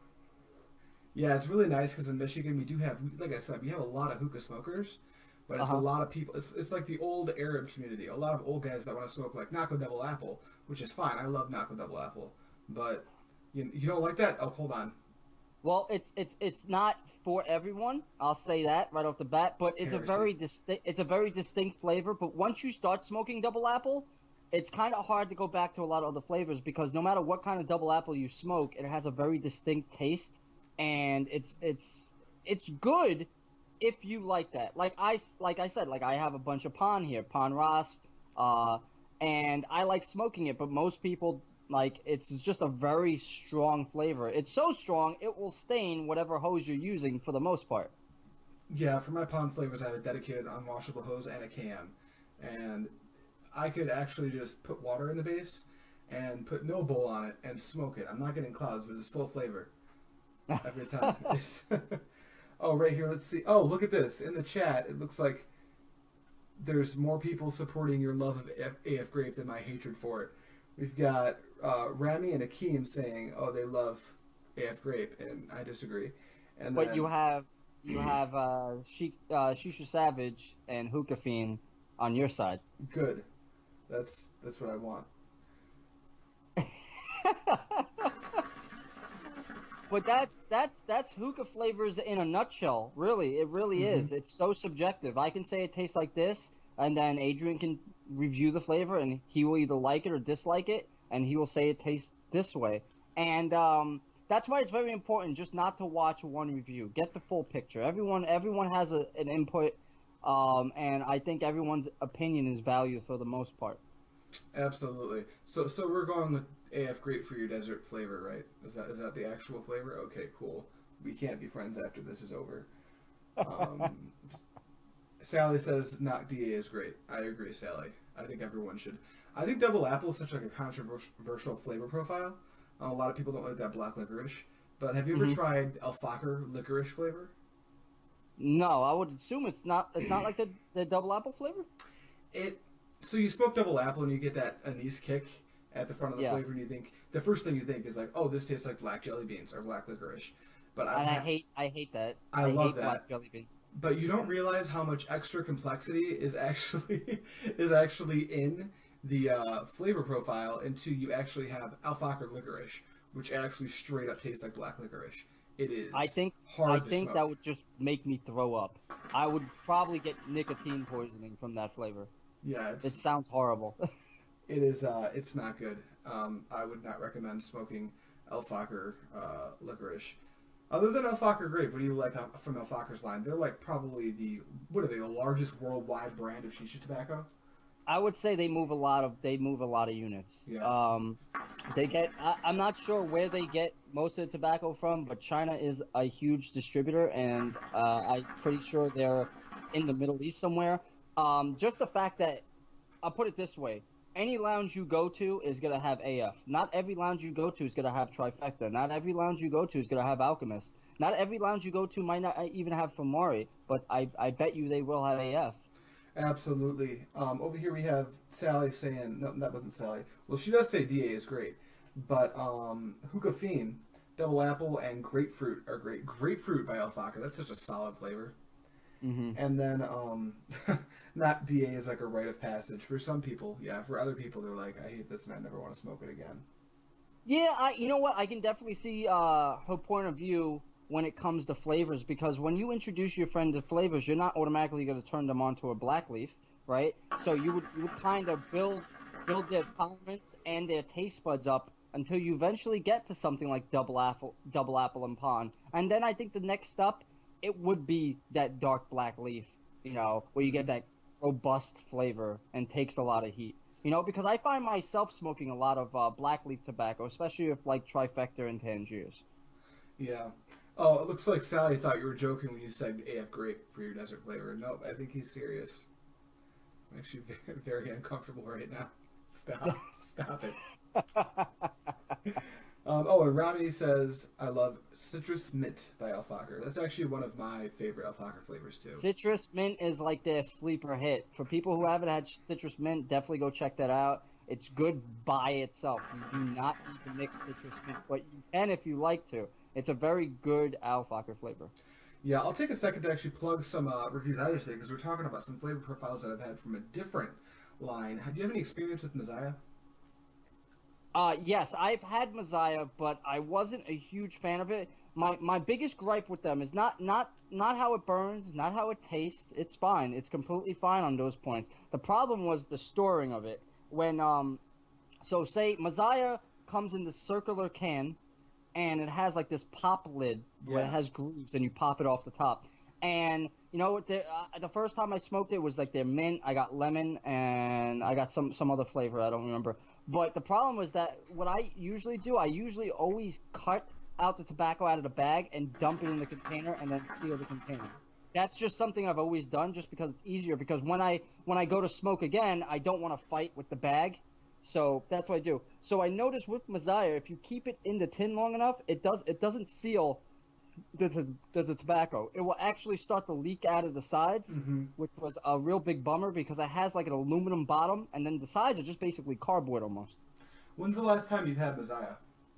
A: Yeah, it's really nice because in Michigan we do have, like I said, we have a lot of hookah smokers, but it's a
B: Uh-huh.
A: lot of people. It's like the old Arab community. A lot of old guys that want to smoke like Nocco Double Apple, which is fine. I love Nocco Double Apple, but you don't like that? Oh, hold on.
B: Well, it's not for everyone. I'll say that right off the bat. But
A: Heresy.
B: it's a very distinct flavor. But once you start smoking double apple, it's kind of hard to go back to a lot of other flavors because no matter what kind of double apple you smoke, it has a very distinct taste, and it's good if you like that. Like I said, like I have a bunch of Pon here, Pon Rasp, uh, and I like smoking it. But most people like it's just a very strong flavor. It's so strong it will stain whatever hose you're using for the most part.
A: Yeah, for my pond flavors, I have a dedicated unwashable hose and a can, and I could actually just put water in the base and put no bowl on it and smoke it. I'm not getting clouds, but it's full flavor every time. Oh, right here, let's see. Oh, look at this. In the chat, it looks like there's more people supporting your love of AF Grape than my hatred for it. We've got Rami and Akeem saying, oh, they love AF Grape, and I disagree. And
B: But
A: then,
B: you have Shisha Savage and Hookah Fiend on your side.
A: good. That's what I want.
B: But that's hookah flavors in a nutshell. Really, it really
A: Hmm.
B: is. It's so subjective. I can say it tastes like this, and then Adrian can review the flavor, and he will either like it or dislike it, and he will say it tastes this way. And that's why it's very important just not to watch one review. Get the full picture. Everyone has an input, and I think everyone's opinion is valued for the most part.
A: Absolutely. So we're going with AF Grape for your desert flavor, right? Is that the actual flavor? Okay, cool. We can't be friends after this is over. Um, Sally says not DA is great. I agree, Sally. I think everyone should. I think Double Apple is such like a controversial flavor profile. A lot of people don't like that black licorice. But have you ever
B: Hmm.
A: tried Alfaker licorice flavor?
B: No, I would assume it's not like the double apple flavor.
A: It so you smoke Double Apple and you get that anise kick at the front of the
B: Yeah.
A: flavor, and you think the first thing you think is like, oh, this tastes like black jelly beans or black licorice. But I've
B: And
A: had
B: I hate that.
A: I
B: I
A: love
B: hate black
A: that.
B: jelly beans.
A: But you don't realize how much extra complexity is actually is actually in the flavor profile until you actually have Alfaka licorice, which actually straight up tastes like black licorice. It
B: I
A: is
B: think I
A: hard to
B: think
A: smoke.
B: that would just make me throw up. I would probably get nicotine poisoning from that flavor.
A: Yeah,
B: It sounds horrible.
A: it is it's not good. I would not recommend smoking Alfaka licorice. Other than Alfaka grape, what do you like from Alfaka's line? They're like probably the what are they? The largest worldwide brand of shisha tobacco.
B: I would say they move a lot of units.
A: Yeah,
B: I'm not sure where they get most of the tobacco from, but China is a huge distributor, and I'm pretty sure they're in the Middle East somewhere. Just the fact that I'll put it this way: any lounge you go to is gonna have AF. Not every lounge you go to is gonna have Trifecta. Not every lounge you go to is gonna have Alchemist. Not every lounge you go to might not even have Famari, but I bet you they will have AF.
A: absolutely. Over here we have Sally saying no, that wasn't Sally. Well, she does say DA is great, but Hookah Fiend, Double Apple, and Grapefruit are great. Grapefruit by Alfaka, that's such a solid flavor.
B: Hmm.
A: And then not DA is like a rite of passage for some people. Yeah, for other people they're like, I hate this and I never want to smoke it again.
B: Yeah, you know what? I can definitely see her point of view when it comes to flavors because when you introduce your friend to flavors, you're not automatically going to turn them onto a black leaf, right? So you would kind of build their tolerance and their taste buds up until you eventually get to something like double apple and pond. And then I think the next step it would be that dark black leaf, where you get
A: Hmm.
B: that robust flavor and takes a lot of heat. Because I find myself smoking a lot of black leaf tobacco, especially with like Trifecta and Tangiers.
A: Yeah. Oh, it looks like Sally thought you were joking when you said AF grape for your desert flavor. Nope, I think he's serious. I'm actually very uncomfortable right now. Stop it. Oh, and Rami says, I love Citrus Mint by Alfaker. That's actually one of my favorite Alfaker flavors, too.
B: Citrus mint is like their sleeper hit. For people who haven't had citrus mint, definitely go check that out. It's good by itself. You do not need to mix citrus mint, but you can if you like to. It's a very good Alfacher flavor.
A: Yeah, I'll take a second to actually plug some reviews I just did because we're talking about some flavor profiles that I've had from a different line. Do you have any experience with Messiah?
B: Yes, I've had Messiah, but I wasn't a huge fan of it. My biggest gripe with them is not how it burns, not how it tastes. It's fine. It's completely fine on those points. The problem was the storing of it. When so say Messiah comes in the circular can and it has like this pop lid where it
A: Yeah.
B: has grooves and you pop it off the top. And the first time I smoked it was like their mint. I got lemon and I got some other flavor I don't remember. But the problem was that what I usually do, I usually always cut out the tobacco out of the bag and dump it in the container and then seal the container. That's just something I've always done just because it's easier because when I go to smoke again, I don't want to fight with the bag. So that's what I do. So I noticed with Messiah, if you keep it in the tin long enough, it doesn't seal the tobacco. It will actually start to leak out of the sides,
A: Mm-hmm.
B: which was a real big bummer because it has like an aluminum bottom, and then the sides are just basically cardboard almost.
A: When's the last time you've had Messiah?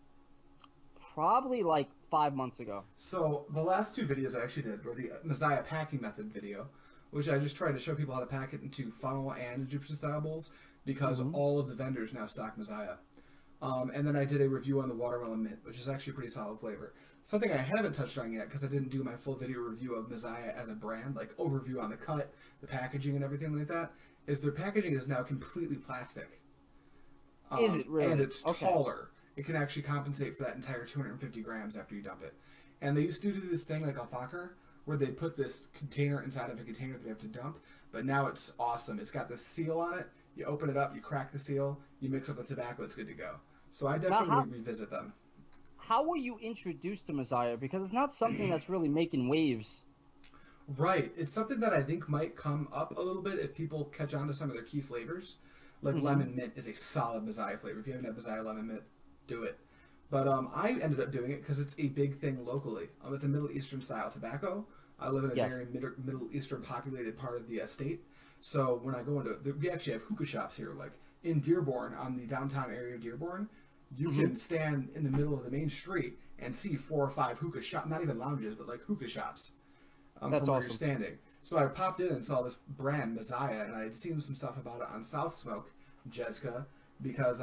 B: Probably like 5 months ago.
A: So the last two videos I actually did were the Messiah packing method video, which I just tried to show people how to pack it into funnel and Egyptian style bowls because
B: Hmm.
A: all of the vendors now stock Messiah. And then I did a review on the watermelon mint, which is actually a pretty solid flavor. Something I haven't touched on yet because I didn't do my full video review of Messiah as a brand, like overview on the cut, the packaging, and everything like that, is their packaging is now completely plastic.
B: Is it
A: And
B: really?
A: it's
B: Okay.
A: taller. It can actually compensate for that entire 250 grams after you dump it. And they used to do this thing like Alfaker, where they put this container inside of a container that you have to dump. But now it's awesome. It's got this seal on it. You open it up, you crack the seal, you mix up the tobacco, it's good to go. So I
B: Now,
A: definitely revisit them.
B: how were you introduced to Messiah? Because it's not something that's really making waves.
A: Right. It's something that I think might come up a little bit if people catch on to some of their key flavors. Like
B: Hmm.
A: lemon mint is a solid Messiah flavor. If you haven't had Messiah lemon mint, do it. But I ended up doing it because it's a big thing locally. It's a Middle Eastern style tobacco. I live in a
B: Yes.
A: very Middle Eastern populated part of the state. So when I go into, we actually have hookah shops here, like in Dearborn, on the downtown area of Dearborn. You
B: Hmm.
A: can stand in the middle of the main street and see 4 or 5 hookah shop, not even lounges, but like hookah shops
B: That's
A: from where you're
B: awesome.
A: standing. So I popped in and saw this brand Messiah, and I had seen some stuff about it on South Smoke, Jessica, because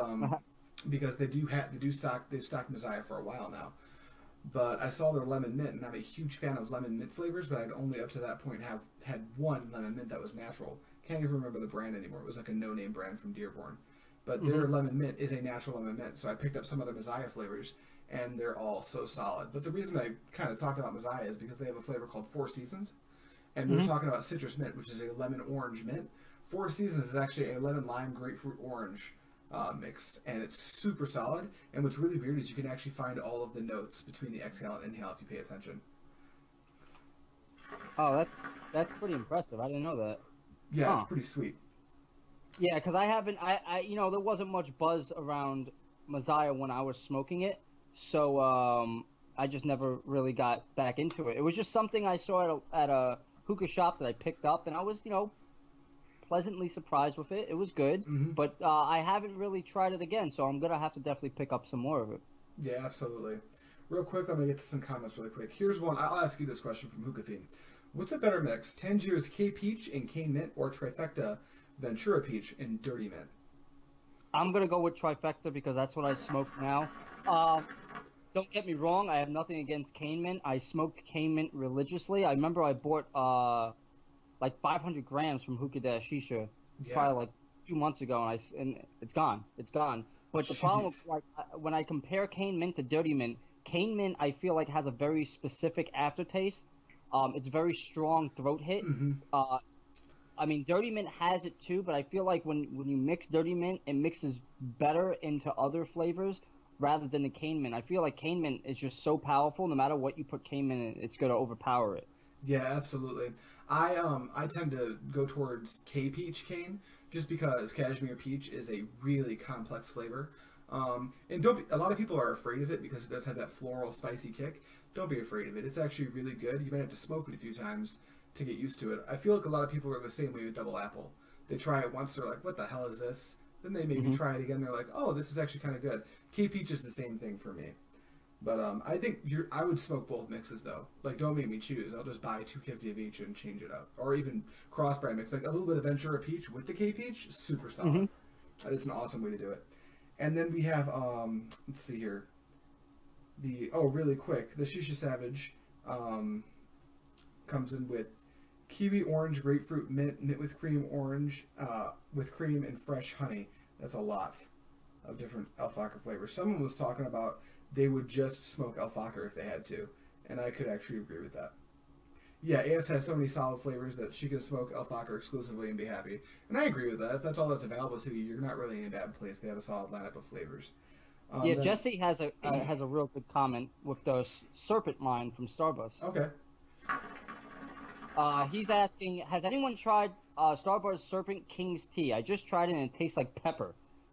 A: they've stocked Messiah for a while now. But I saw their lemon mint, and I'm a huge fan of lemon mint flavors. But I'd only up to that point have had one lemon mint that was natural. Can't even remember the brand anymore. It was like a no-name brand from Dearborn. But
B: Hmm.
A: their lemon mint is a natural lemon mint, so I picked up some other Messiah flavors, and they're all so solid. But the reason I kind of talked about Messiah is because they have a flavor called Four Seasons, and we were
B: Hmm.
A: talking about citrus mint, which is a lemon orange mint. Four Seasons is actually a lemon lime grapefruit orange mix, and it's super solid. And what's really weird is you can actually find all of the notes between the exhale and inhale if you pay attention.
B: Oh, that's pretty impressive. I didn't know that.
A: Yeah, it's
B: Huh.
A: pretty sweet.
B: Yeah, because I haven't. There wasn't much buzz around Messiah when I was smoking it, so I just never really got back into it. It was just something I saw at a hookah shop that I picked up, and I was, pleasantly surprised with it. It was good,
A: Hmm.
B: but I haven't really tried it again, so I'm gonna have to definitely pick up some more of it.
A: Yeah, absolutely. Real quick, I'm gonna get to some comments really quick. Here's one. I'll ask you this question from Hookah Fiend. What's a better mix, Tangier's K Peach and Cane Mint, or Trifecta Ventura Peach and Dirty Mint?
B: I'm gonna go with trifecta because that's what I smoke now. Uh, don't get me wrong, I have nothing against cane mint. I smoked cane mint religiously. I remember I bought like 500 grams from Hookah Dash Shisha
A: Yeah.
B: probably like 2 months ago, and it's gone. It's gone. But the problem,
A: Jeez.
B: like when I compare cane mint to dirty mint, cane mint I feel like has a very specific aftertaste. It's very strong throat hit.
A: Mm-hmm.
B: Uh, I mean, Dirty Mint has it too, but I feel like when you mix Dirty Mint, it mixes better into other flavors rather than the Cane Mint. I feel like Cane Mint is just so powerful. No matter what you put Cane Mint in, it's gonna overpower it.
A: Yeah, absolutely. I tend to go towards K Peach cane just because cashmere peach is a really complex flavor. And don't be, a lot of people are afraid of it because it does have that floral spicy kick. Don't be afraid of it. It's actually really good. You might have to smoke it a few times to get used to it. I feel like a lot of people are the same way with double apple. They try it once, they're like, "What the hell is this?" Then they maybe
B: Hmm.
A: try it again. They're like, "Oh, this is actually kind of good." K Peach is the same thing for me. But I think I would smoke both mixes though. Like, don't make me choose. I'll just buy 250 of each and change it up, or even cross brand mix. Like a little bit of Ventura peach with the K peach, super solid.
B: Hmm.
A: It's an awesome way to do it. And then we have let's see here. Really quick, the Shisha Savage um, comes in with kiwi orange, grapefruit, mint with cream, orange with cream and fresh honey. That's a lot of different alfalfa flavors. Someone was talking about they would just smoke alfalfa if they had to, and I could actually agree with that. Yeah, AF has so many solid flavors that she can smoke alfalfa exclusively and be happy, and I agree with that. If that's all that's available to you, you're not really in a bad place. They have a solid lineup of flavors.
B: Yeah,
A: Then
B: Jesse has a real good comment with the serpent line from Starbucks.
A: okay,
B: He's asking, has anyone tried Starbucks Serpent King's Tea? I just tried it and it tastes like pepper.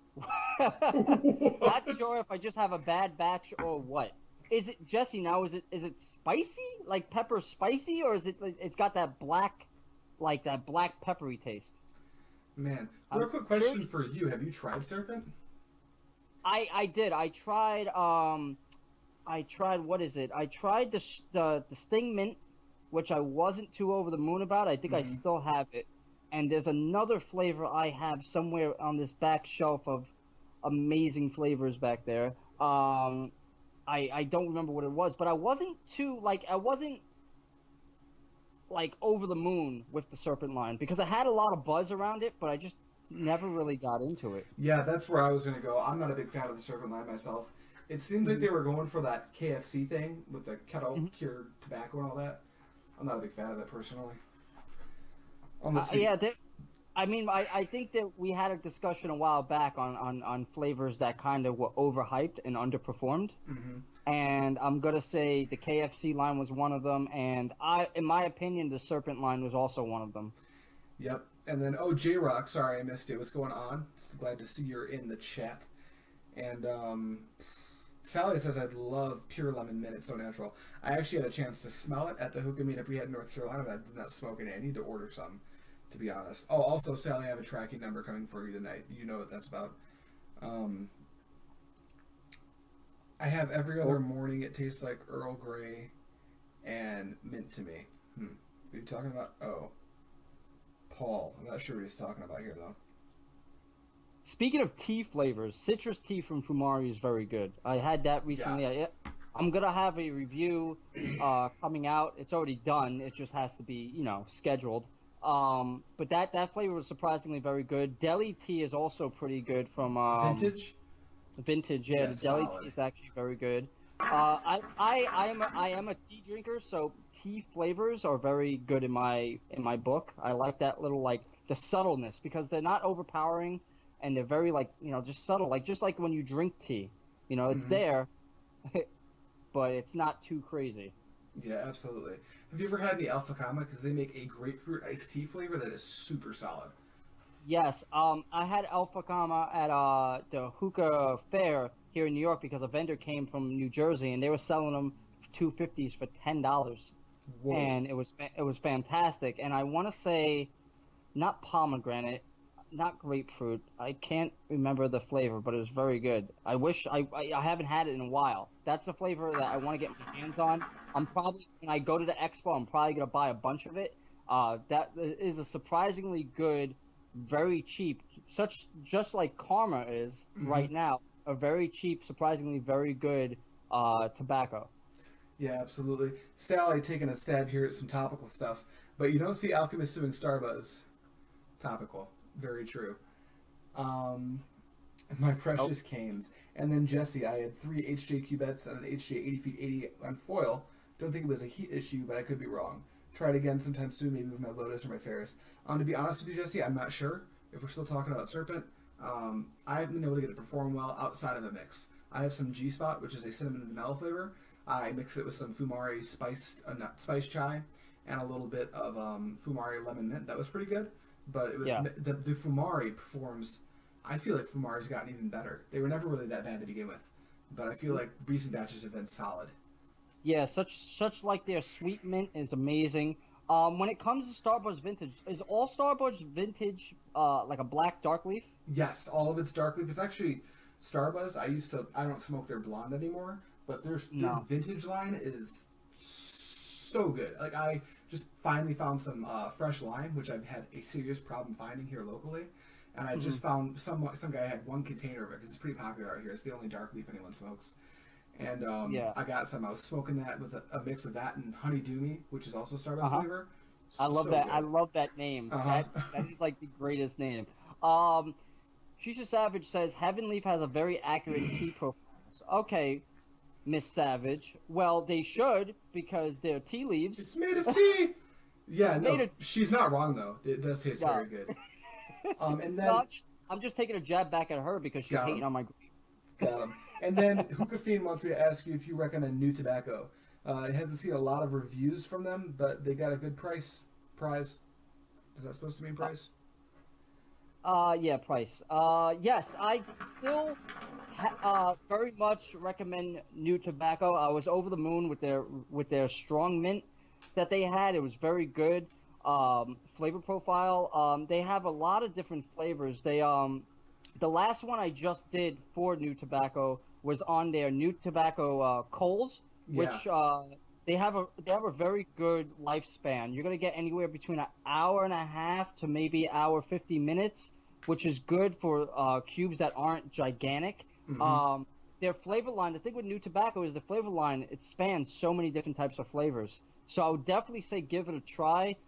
B: Not
A: what?
B: sure if I just have a bad batch or what. Is it Jesse now? Is it spicy? Like pepper spicy, or is it like, it's got that black, like that black peppery taste?
A: Man, real
B: I'm
A: quick question
B: curious.
A: for you: have you tried serpent?
B: I did. I tried what is it? I tried the Sting Mint, which I wasn't too over the moon about. I think I
A: Mm-hmm.
B: still have it. And there's another flavor I have somewhere on this back shelf of amazing flavors back there. I don't remember what it was, but I wasn't like over the moon with the Serpent line because I had a lot of buzz around it, but I just never really got into it.
A: Yeah, that's where I was going to go. I'm not a big fan of the serpent line myself. It seems like
B: Hmm.
A: they were going for that KFC thing with the kettle
B: Hmm.
A: cured tobacco and all that. I'm not a big fan of that personally. Let's see.
B: Yeah, I mean, I think that we had a discussion a while back on flavors that kind of were overhyped and underperformed.
A: Hmm.
B: And I'm gonna say the KFC line was one of them, and in my opinion, the Serpent line was also one of them.
A: Yep. And then, oh, J Rock, sorry I missed it. What's going on? Glad to see you're in the chat. And Sally says, I'd love pure lemon mint. It's so natural. I actually had a chance to smell it at the hookah meetup we had in North Carolina, but I did not smoke it. I need to order some, to be honest. Oh, also, Sally, I have a tracking number coming for you tonight. You know what that's about. Um, I have every other
B: Oh,
A: morning. It tastes like Earl Grey and mint to me. What are you talking about? Oh, Paul. I'm not sure what he's talking about here though.
B: speaking of tea flavors, citrus tea from Fumari is very good. I had that
A: Yeah.
B: recently. I'm gonna have a review coming out. It's already done. It just has to be, scheduled. But that flavor was surprisingly very good. Deli tea is also pretty good from
A: Vintage.
B: vintage. Yeah,
A: Yeah,
B: the deli
A: solid.
B: tea is actually very good. I am a tea drinker, so tea flavors are very good in my book. I like that little like the subtleness because they're not overpowering and they're very like just subtle, like just like when you drink tea, it's
A: Hmm.
B: there, but it's not too crazy.
A: Yeah, absolutely. Have you ever had any Alpha Kama? Because they make a grapefruit iced tea flavor that is super solid.
B: Yes, I had Alpha Gamma at the hookah fair here in New York because a vendor came from New Jersey and they were selling them 250s for $10.
A: Whoa.
B: And it was fantastic. And I want to say not pomegranate, not grapefruit. I can't remember the flavor, but it was very good. I haven't had it in a while. That's the flavor that I want to get my hands on. I'm probably when I go to the expo, I'm probably gonna buy a bunch of it. That is a surprisingly good, very cheap, such just like Karma is
A: Hmm.
B: right now, a very cheap, surprisingly very good tobacco.
A: Yeah, absolutely. Sally taking a stab here at some topical stuff, but you don't see Alchemist doing Starbuzz. Topical. Very true. Um, my
B: Oh,
A: precious canes. And then Jesse, I had three HJ cubettes and an HJ 80 feet 80 on foil. Don't think it was a heat issue, but I could be wrong. Try it again sometime soon, maybe with my Lotus or my Ferris. To be honest with you, Jesse, I'm not sure if we're still talking about Serpent. I haven't been able to get it to perform well outside of a mix. I have some G Spot, which is a cinnamon and vanilla flavor. I mix it with some Fumari spice chai and a little bit of Fumari lemon mint. That was pretty good, but it was
B: yeah.
A: the Fumari performs. I feel like Fumari's gotten even better. They were never really that bad to begin with, but I feel like recent batches have been solid.
B: Yeah, such like their sweet mint is amazing. When it comes to Starbucks vintage, is all Starbucks vintage like a black dark leaf?
A: Yes, all of it's dark leaf. It's actually Starbuzz. I don't smoke their blonde anymore, but their
B: No.
A: vintage line is so good. Like I just finally found some fresh lime, which I've had a serious problem finding here locally. And I
B: Hmm.
A: just found some guy had one container of it because it's pretty popular out here. It's the only dark leaf anyone smokes. And
B: Yeah.
A: I got some. I was smoking that with a mix of that and Honey Do Me, which is also Starbucks
B: Uh-huh.
A: flavor.
B: I love
A: So
B: that. I
A: good.
B: love that name.
A: Uh huh.
B: That is like the greatest name. Um, Shisha Savage says Heaven Leaf has a very accurate tea profile. Okay, Miss Savage. Well, they should because they're tea leaves
A: It's made of tea. Yeah,
B: made
A: no,
B: of
A: she's not wrong though. It does taste
B: yeah.
A: very good. And
B: No,
A: then
B: I'm just taking a jab back at her because she's
A: got
B: hating
A: him,
B: on my.
A: got him. And then Hookah Fiend wants me to ask you if you recommend New Tobacco. It hasn't seen a lot of reviews from them, but they got a good prize. Is that supposed to mean price?
B: Yeah, price. Yes, I still very much recommend New Tobacco. I was over the moon with their strong mint that they had. It was very good. Flavor profile. They have a lot of different flavors. The last one I just did for New Tobacco was on their New Tobacco Coals,
A: Yeah,
B: which they have a very good lifespan. You're gonna get anywhere between an hour and a half to maybe hour 50 minutes, which is good for cubes that aren't gigantic.
A: mm-hmm.
B: Um, their flavor line, the thing with New Tobacco is the flavor line, it spans so many different types of flavors. So I would definitely say give it a try.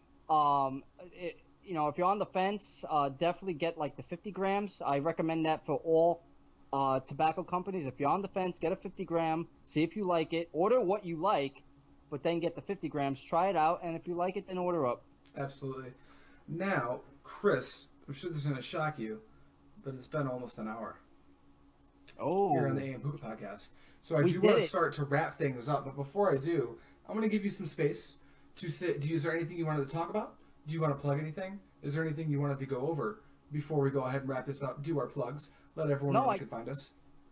B: If you're on the fence, definitely get like the 50 grams. I recommend that for all tobacco companies. If you're on the fence, get a 50 gram, see if you like it, order what you like, but then get the 50 grams, try it out, and if you like it, then order up.
A: Absolutely. Now, Chris, I'm sure this is going to shock you, but it's been almost an hour here on the
B: Oh,
A: AM Hookah podcast. So I
B: we
A: do want
B: did
A: to
B: it.
A: start to wrap things up, but before I do, I'm going to give you some space to sit. Is there anything you wanted to talk about? Do you want to plug anything? Is there anything you wanted to go over before we go ahead and wrap this up? Do our plugs. Let everyone know
B: No,
A: where they can find us.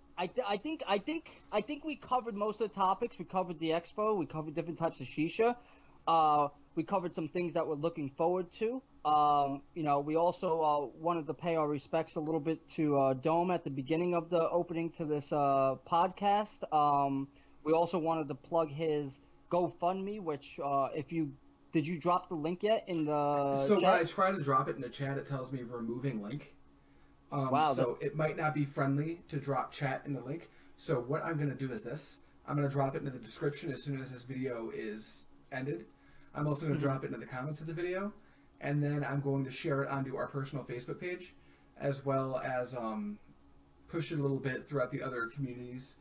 B: I think we covered most of the topics. We covered the expo. We covered different types of shisha. We covered some things that we're looking forward to. We also wanted to pay our respects a little bit to Dome at the beginning of the opening to this podcast. We also wanted to plug his GoFundMe, which if you did you drop the link yet in the
A: So when I
B: chat?
A: try to drop it in the chat, it tells me removing link.
B: Wow, that
A: So it might not be friendly to drop chat in the link. So what I'm going to do is this. I'm going to drop it into the description as soon as this video is ended. I'm also going to
B: mhm.
A: drop it into the comments of the video. And then I'm going to share it onto our personal Facebook page, as well as push it a little bit throughout the other communities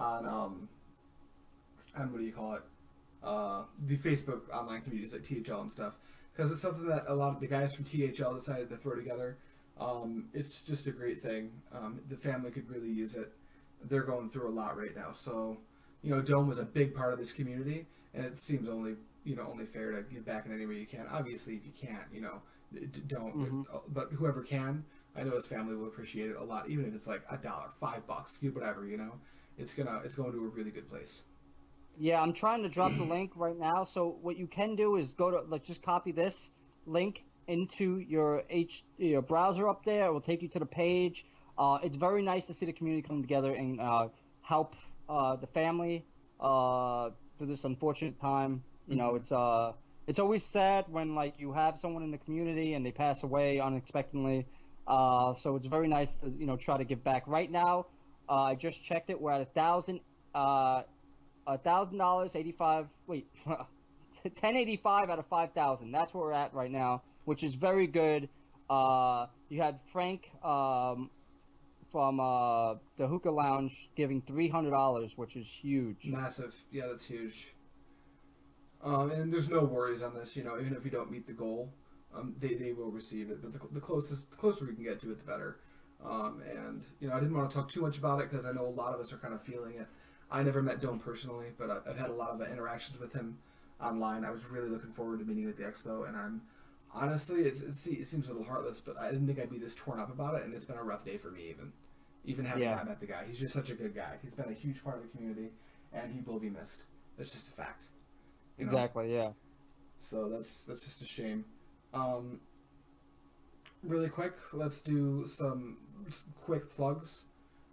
A: on what do you call it? The Facebook online communities like THL and stuff. Because it's something that a lot of the guys from THL decided to throw together. It's just a great thing. The family could really use it. They're going through a lot right now. So, Dome was a big part of this community, and it seems only fair to give back in any way you can. Obviously, if you can't, don't. But whoever can, I know his family will appreciate it a lot. Even if it's like $1, $5, whatever. It's going to a really good place.
B: Yeah, I'm trying to drop the link right now. So what you can do is go to like just copy this link into your browser up there. It will take you to the page. It's very nice to see the community come together and help the family through this unfortunate time.
A: Mm-hmm.
B: It's always sad when like you have someone in the community and they pass away unexpectedly. So it's very nice to try to give back. Right now, I just checked it. We're at 1,000. $1,000, 85. Wait, 1085 out of 5,000. That's where we're at right now, which is very good. You had Frank from the Hookah Lounge giving $300, which is huge.
A: Massive. Yeah, that's huge. And there's no worries on this. Even if you don't meet the goal, they will receive it. But the closer we can get to it, the better. And I didn't want to talk too much about it because I know a lot of us are kind of feeling it. I never met Dome personally, but I've had a lot of interactions with him online. I was really looking forward to meeting at the expo, and I'm honestly, it seems a little heartless, but I didn't think I'd be this torn up about it, and it's been a rough day for me even having
B: Yeah,
A: not met the guy. He's just such a good guy. He's been a huge part of the community, and he will be missed. That's just a fact, you know.
B: exactly. Yeah.
A: So that's just a shame. Um, Really quick, let's do some quick plugs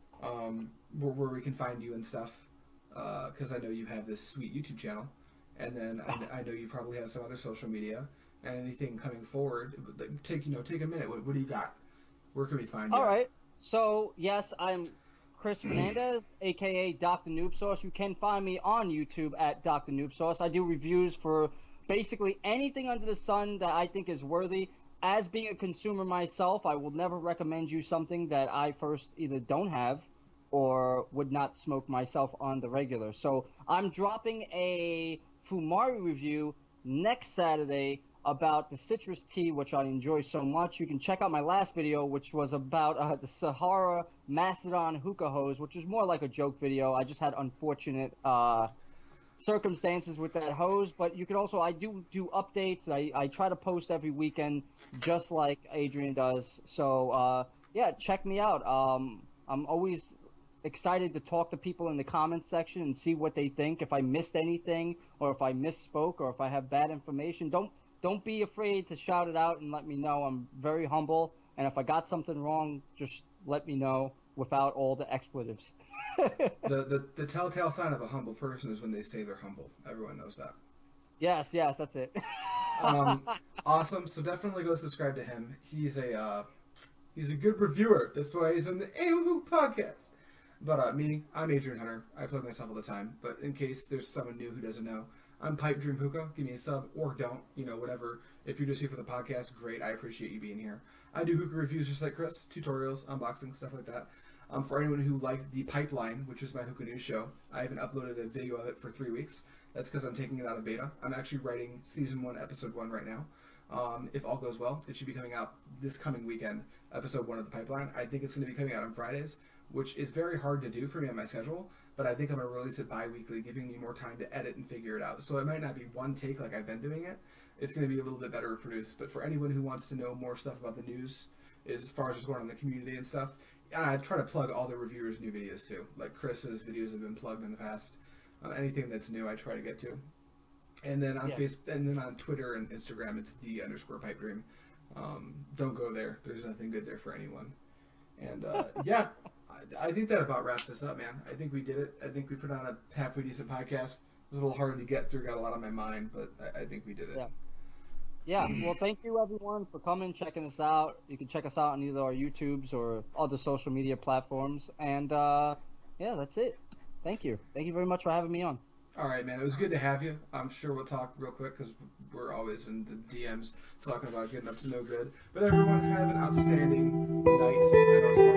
A: where we can find you and stuff. Because I know you have this sweet YouTube channel, and then I know you probably have some other social media and anything coming forward. Take a minute. What do you got? Where can we find
B: All
A: you?
B: right. So, yes, I'm Chris Fernandez, aka Dr. Noob Sauce. You can find me on YouTube at Dr. Noob Sauce. I do reviews for basically anything under the sun that I think is worthy. As being a consumer myself, I will never recommend you something that I first either don't have or would not smoke myself on the regular. So, I'm dropping a Fumari review next Saturday about the citrus tea, which I enjoy so much. You can check out my last video, which was about the Sahara Macedon hookah hose, which is more like a joke video. I just had unfortunate circumstances with that hose, but you can also I do updates. I try to post every weekend, just like Adrian does. So yeah, check me out. I'm always excited to talk to people in the comments section and see what they think. If I missed anything, or if I misspoke, or if I have bad information, don't be afraid to shout it out and let me know. I'm very humble, and if I got something wrong, just let me know without all the expletives.
A: The telltale sign of a humble person is when they say they're humble. Everyone knows that.
B: Yes, yes, that's it.
A: Um, awesome. So definitely go subscribe to him. He's a good reviewer. That's why he's on the AIM podcast. But I'm Adrian Hunter. I plug myself all the time. But in case there's someone new who doesn't know, I'm Pipe Dream Hookah. Give me a sub or don't. Whatever. If you're just here for the podcast, great. I appreciate you being here. I do hookah reviews just like Chris, tutorials, unboxing, stuff like that. For anyone who liked the Pipeline, which is my hookah news show, I haven't uploaded a video of it for 3 weeks. That's because I'm taking it out of beta. I'm actually writing season 1, episode 1 right now. If all goes well, it should be coming out this coming weekend, episode 1 of the Pipeline. I think it's going to be coming out on Fridays, which is very hard to do for me on my schedule, but I think I'm going to release it bi-weekly, giving me more time to edit and figure it out. So it might not be one take like I've been doing it. It's going to be a little bit better produced. But for anyone who wants to know more stuff about the news, as far as what's going on in the community and stuff, I try to plug all the reviewers' new videos too. Like Chris's videos have been plugged in the past. Anything that's new, I try to get to. And then on
B: Yeah.
A: Facebook, and then on Twitter and Instagram, it's the _Pipe Dream. Don't go there. There's nothing good there for anyone. And yeah, I think that about wraps this up, man. I think we did it. I think we put on a halfway decent podcast. It was a little hard to get through. Got a lot on my mind, but I think we did it.
B: Yeah. Yeah, well, thank you everyone for coming, checking us out. You can check us out on either our YouTubes or other social media platforms. And yeah, that's it. Thank you. Thank you very much for having me on.
A: All right, man. It was good to have you. I'm sure we'll talk real quick because we're always in the DMs talking about getting up to no good. But everyone, have an outstanding night. I know it's